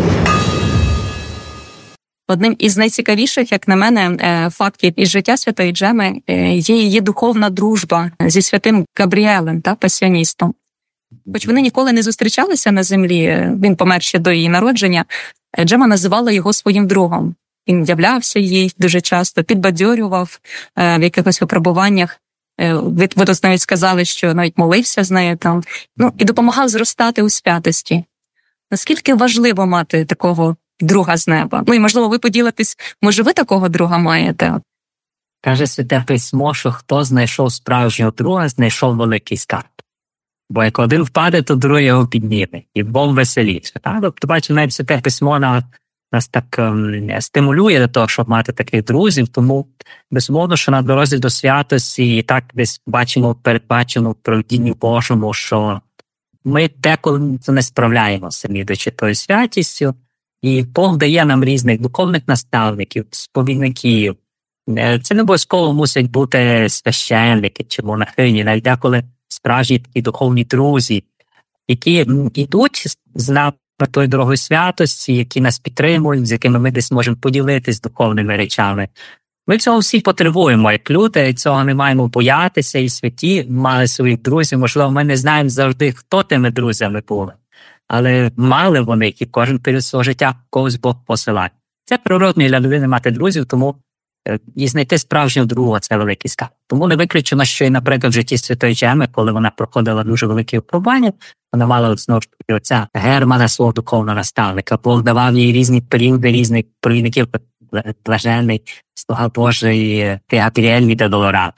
Одним із найцікавіших, як на мене, фактів із життя святої Джеми є її духовна дружба зі святим Габріелем, пасіоністом. Хоч вони ніколи не зустрічалися на землі, він помер ще до її народження, Джема називала його своїм другом. Він являвся їй дуже часто, підбадьорював в якихось випробуваннях. Ви тут навіть сказали, що навіть молився з нею там. І допомагав зростати у святості. Наскільки важливо мати такого друга з неба? І, можливо, ви поділитесь, може, ви такого друга маєте? Каже Святе Письмо, що хто знайшов справжнього друга, знайшов великий скарб. Бо як один впаде, то другий його підніме. І Бог веселіше. Тобто, бачу, навіть Святе Письмо нас так стимулює до того, щоб мати таких друзів. Тому, безумовно, що на дорозі до святості і так десь передбачено в провидінні Божому, що ми деколи не справляємося, ідучи тою святістю. І Бог дає нам різних духовних наставників, сповідників. Це не обов'язково мусять бути священники чи монахині, навіть деколи справжні такі духовні друзі, які йдуть з нами тою дорогою святості, які нас підтримують, з якими ми десь можемо поділитись духовними речами. Ми цього всі потребуємо, як люди, і цього не маємо боятися, і святі мали своїх друзів. Можливо, ми не знаємо завжди, хто тими друзями були, але мали вони, і кожен період свого життя когось Бог посилає. Це природно для людини мати друзів, тому і знайти справжнього друга – це великий скарб. Тому не виключено, що і, наприклад, в житті святої Джеми, коли вона проходила дуже великі випробування, вона мала знову ж таки оця Германа, свого духовного наставника. Бог давав їй різні періоди, різних провідників, блаженний, слуга Божий, Габріель від Адолората.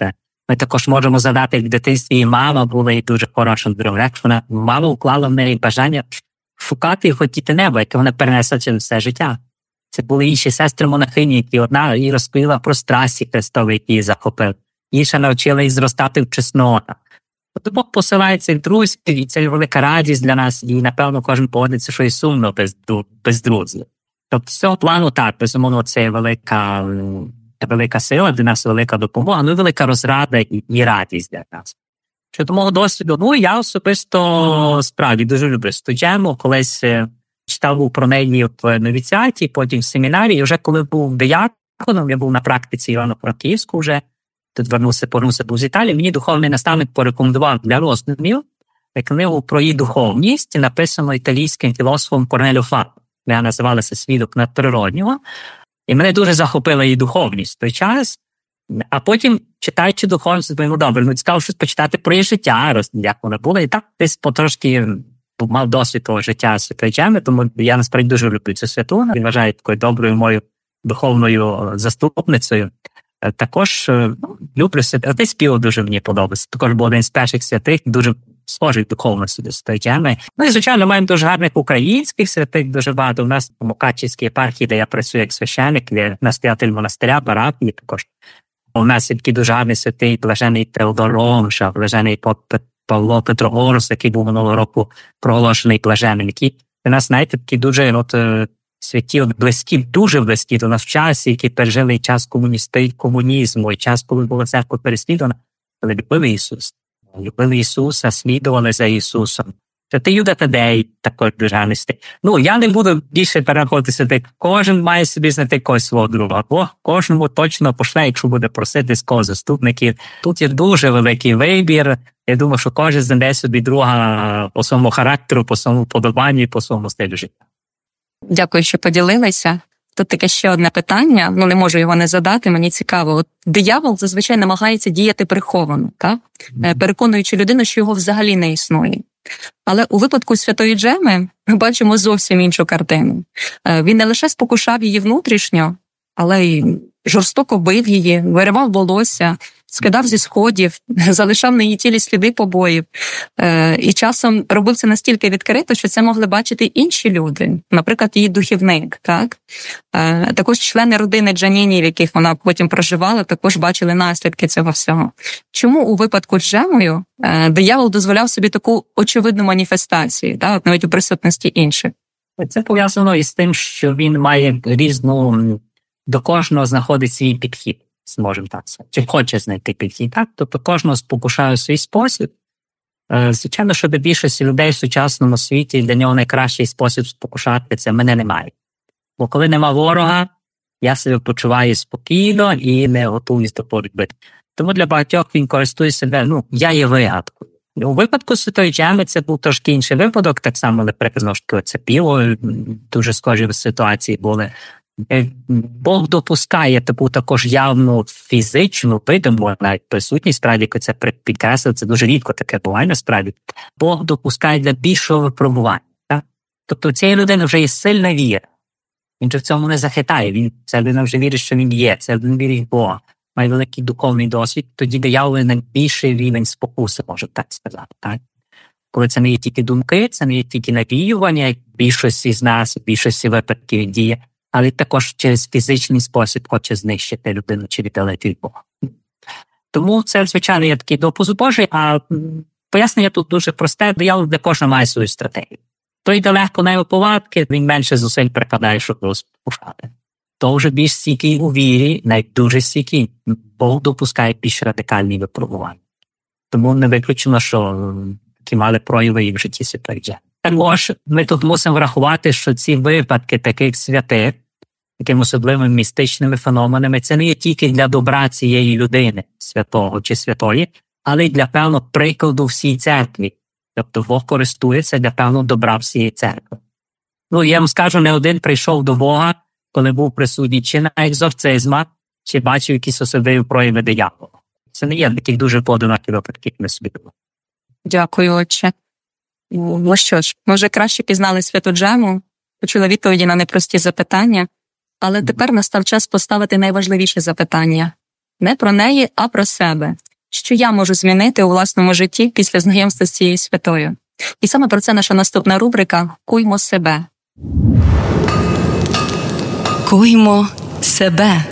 Ми також можемо згадати, як в дитинстві і мама була і дуже хорошим другом. Мама вклала в неї бажання шукати і хотіти неба, яке вона перенесла через все життя. Це були інші сестри-монахині, які одна їй розповіла про страсті Христові, які її захопив. Інша навчила її зростати в чеснотах. Тобто Бог посилає цих друзів, і це велика радість для нас, і, напевно, кожен погодиться, що і сумно без друзів. Тобто, з цього плану, так, безумовно, це велика сила для нас, велика допомога, ну і велика розрада і радість для нас. Щодо мого досвіду, я особисто справді дуже люблю Студжему. Колись читав був про неї в новіціаті, потім в семінарі, і вже коли був дияконом, я був на практиці Івано-Франківську вже, тут повернувся був з Італії, мені духовний наставник порекомендував для роздумів книгу про її духовність, написану італійським філософом Корнеліо Фатто. Вона називалася «Свідок надприроднього». І мене дуже захопила її духовність в той час. А потім, читаючи духовність, добре, цікаво щось почитати про її життя, як вона була. І так десь потрошки мав досвід того життя Святої Джеми, тому я насправді дуже люблю цю святу. Він вважає такою доброю моєю духовною заступницею. Також люблю святий спів, дуже мені подобається. Також був один з перших святих, дуже схожий духовності до Святої Джеми. Ну і, звичайно, маємо дуже гарних українських святих, дуже багато. У нас в Мукачівській єпархії, де я працюю як священник, є настоятель монастиря, парафії також. У нас є такий дуже гарний святий, блажений Теодор Ромша, блажений Павло Петро Орус, який був минулого року проголошений блаженним, які для нас, знаєте, такі дуже святі, близькі, дуже близькі до нас в часі, які пережили і час комунізму, і час, коли була церква переслідувана, але любили Ісус. Любили Ісуса, слідували за Ісусом. Святий Юда Тадей також дуже гарний. Я не буду більше переходити так. Кожен має собі знайти когось свого друга. Бог кожному точно пошле, якщо буде просити з кого заступників. Тут є дуже великий вибір. Я думаю, що кожен знайде собі друга по своєму характеру, по своєму подобанню, по своєму стилю життя. Дякую, що поділилися. Тут таке ще одне питання, не можу його не задати, мені цікаво. Диявол зазвичай намагається діяти приховано, так? Переконуючи людину, що його взагалі не існує. Але у випадку Святої Джеми ми бачимо зовсім іншу картину. Він не лише спокушав її внутрішньо, але й жорстоко бив її, виривав волосся, скидав зі сходів, залишав на її тілі сліди побоїв. І часом робив це настільки відкрито, що це могли бачити інші люди, наприклад, її духівник. Так? Також члени родини Джаніні, в яких вона потім проживала, також бачили наслідки цього всього. Чому у випадку з Джемою диявол дозволяв собі таку очевидну маніфестацію, так? Навіть у присутності інших? Це пов'язано із тим, що він має до кожного знаходить свій підхід, зможемо так сказати. Чи хоче знайти підхід, так? Тобто кожного спокушає свій спосіб. Звичайно, що для більшості людей в сучасному світі для нього найкращий спосіб спокушати – це мене немає. Бо коли нема ворога, я себе почуваю спокійно і не готуюсь до боротьби. Тому для багатьох він користує себе, я є вигадкою. У випадку Святої Джеми це був трошки інший випадок, так само, наприклад, це піво, дуже схожі ситуації були. Бог допускає таку також явну фізичну, видиму, навіть присутність, справді, коли це підкреслив, це дуже рідко таке буває, насправді. Бог допускає для більшого випробування. Так? Тобто у цієї людини вже є сильна віра. Він же в цьому не захитає, ця людина вже вірить, що він є, це він вірить в Бога. Має великий духовний досвід, тоді диявол на більший рівень спокуси, можу так сказати. Так? Коли це не є тільки думки, це не є тільки навіювання, як більшості з нас, в більшості випадків діє, але також через фізичний спосіб хоче знищити людину чи віддалити від Бога. Тому це, звичайно, є такий допуск Божий, а пояснення тут дуже просте, диявол для кожного має свою стратегію. Той йде легко на його повадки, він менше зусиль прикладає, щоб його спокушати. То вже більш стійкий у вірі, навіть дуже стійкий, Бог допускає більш радикальні випробування. Тому не виключено, що такі мали прояви і в житті Святої Джеми. Також ми тут мусимо врахувати, що ці випадки таких святих, такими особливими містичними феноменами, це не є тільки для добра цієї людини, святого чи святої, але й для певного прикладу всій церкві. Тобто Бог користується для певного добра всієї церкви. Я вам скажу, не один прийшов до Бога, коли був присутній чи на екзорцизмах, чи бачив якісь особливі прояви диявола. Це не є таких дуже поодинокі випадки, як ми собі думаємо. Дякую, отче. Що ж, ми вже краще пізнали Святу Джему, почули відповіді на непрості запитання, але тепер настав час поставити найважливіше запитання. Не про неї, а про себе. що я можу змінити у власному житті після знайомства з цією святою. І саме про це наша наступна рубрика «Куймо себе». Куймо себе.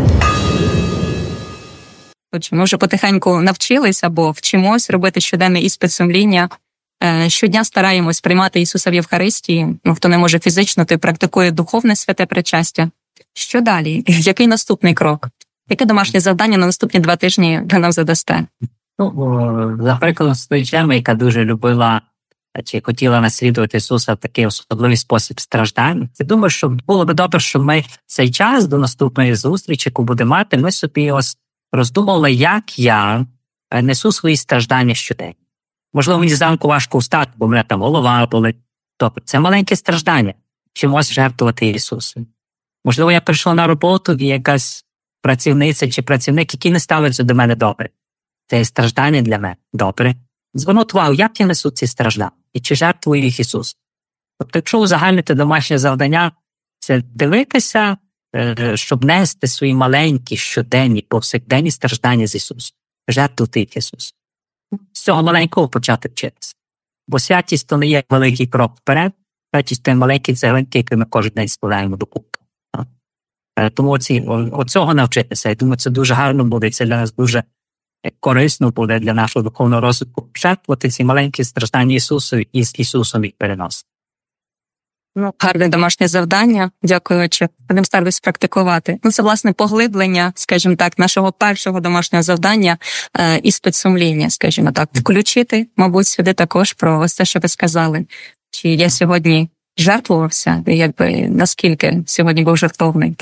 Отже, ми вже потихеньку навчились або вчимось робити щоденний іспит сумління. Щодня стараємось приймати Ісуса в Євхаристії. Хто не може фізично, той практикує духовне святе причастя. Що далі? Який наступний крок? Яке домашнє завдання на наступні 2 тижні ви нам задасте? За прикладом Стоїчеми, яка дуже любила чи хотіла наслідувати Ісуса в такий особливий спосіб страждань. Я думаю, що було б добре, щоб ми цей час до наступної зустрічі, яку будемо мати, ми собі роздумали, як я несу свої страждання щодень. Можливо, мені зранку важко встати, бо мене там голова болить. Тобто це маленьке страждання. Чимось жертвувати Ісусу. Можливо, я прийшов на роботу і якась працівниця чи працівник, який не ставиться до мене добре. Це є страждання для мене. Добре. Звернути увагу, як я несу ці страждання і чи жертвую їх Ісус. Тобто, якщо узагальнити домашнє завдання, це дивитися, щоб нести свої маленькі, щоденні, повсякденні страждання з Ісусом. Жертвувати їх Ісус. З цього маленького почати вчитися. Бо святість то не є великий крок вперед, святість то є маленькі цеглинки, які ми кожен день складаємо до кубка. Тому оцього навчитися. Я думаю, це дуже гарно буде, це для нас дуже корисно буде для нашого духовного розвитку. Жертвувати ці маленькі страждання Ісусу і з Ісусом їх переносити. Гарне домашнє завдання. Дякую, Отче. Будемо старатись практикувати. Це, власне, поглиблення, скажімо так, нашого першого домашнього завдання іспит сумління, скажімо так. Включити, мабуть, сюди також про ось те, що ви сказали. Чи я сьогодні жертвувався, якби наскільки сьогодні був жертовний.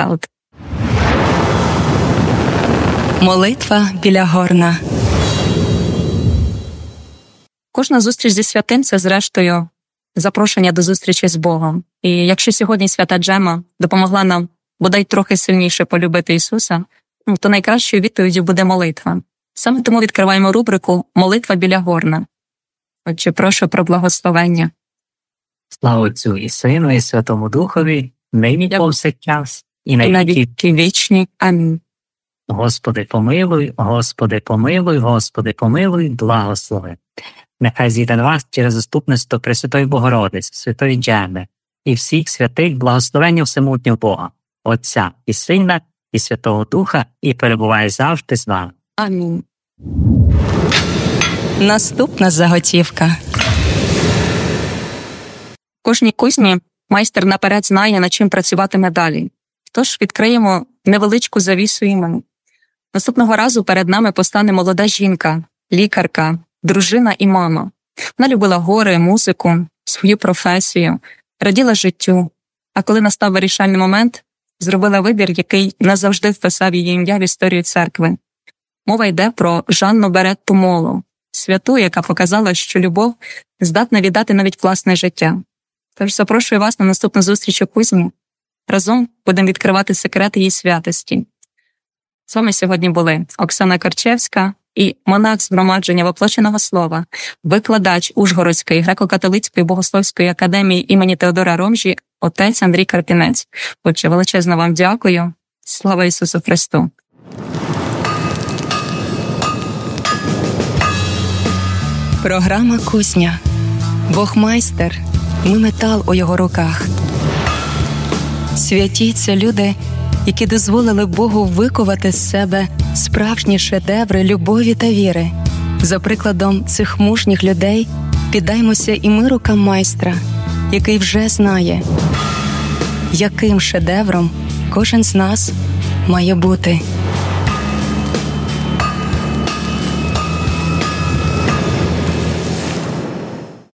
Молитва біля горна. Кожна зустріч зі святим – це, зрештою, запрошення до зустрічі з Богом. І якщо сьогодні свята Джема допомогла нам бодай трохи сильніше полюбити Ісуса, то найкращою відповіддю буде молитва. Саме тому відкриваємо рубрику «Молитва біля горна». Отже, прошу про благословення. Слава Отцю і Сину, і Святому Духові, нині повсякчас, і на віки вічні. Амінь. Господи, помилуй, Господи, помилуй, Господи, помилуй, благослови. Нехай зійде на вас через заступництво Пресвятої Богородиці, Святої Джеми і всіх святих благословення всемогутнього Бога, Отця і Сина, і Святого Духа, і перебуває завжди з вами. Амінь. Наступна заготівка. В кожній кузні майстер наперед знає, над чим працюватиме далі. Тож відкриємо невеличку завісу імен. Наступного разу перед нами постане молода жінка, лікарка, дружина і мама. Вона любила гори, музику, свою професію, раділа життю. А коли настав вирішальний момент, зробила вибір, який назавжди вписав її ім'я в історію церкви. Мова йде про Жанну Беретту Молу, святу, яка показала, що любов здатна віддати навіть власне життя. Тож запрошую вас на наступну зустріч у кузні. Разом будемо відкривати секрети її святості. З вами сьогодні були Оксана Корчевська і монах Згромадження Воплоченого Слова, викладач Ужгородської греко-католицької богословської академії імені Теодора Ромжі, отець Андрій Карпінець. Отже, величезно вам дякую. Слава Ісусу Христу! Програма «Кузня». Бог майстер, ми метал у його руках. Святі – це люди, які дозволили Богу викувати з себе справжні шедеври любові та віри. За прикладом цих мужніх людей піддаймося і ми рукам майстра, який вже знає, яким шедевром кожен з нас має бути.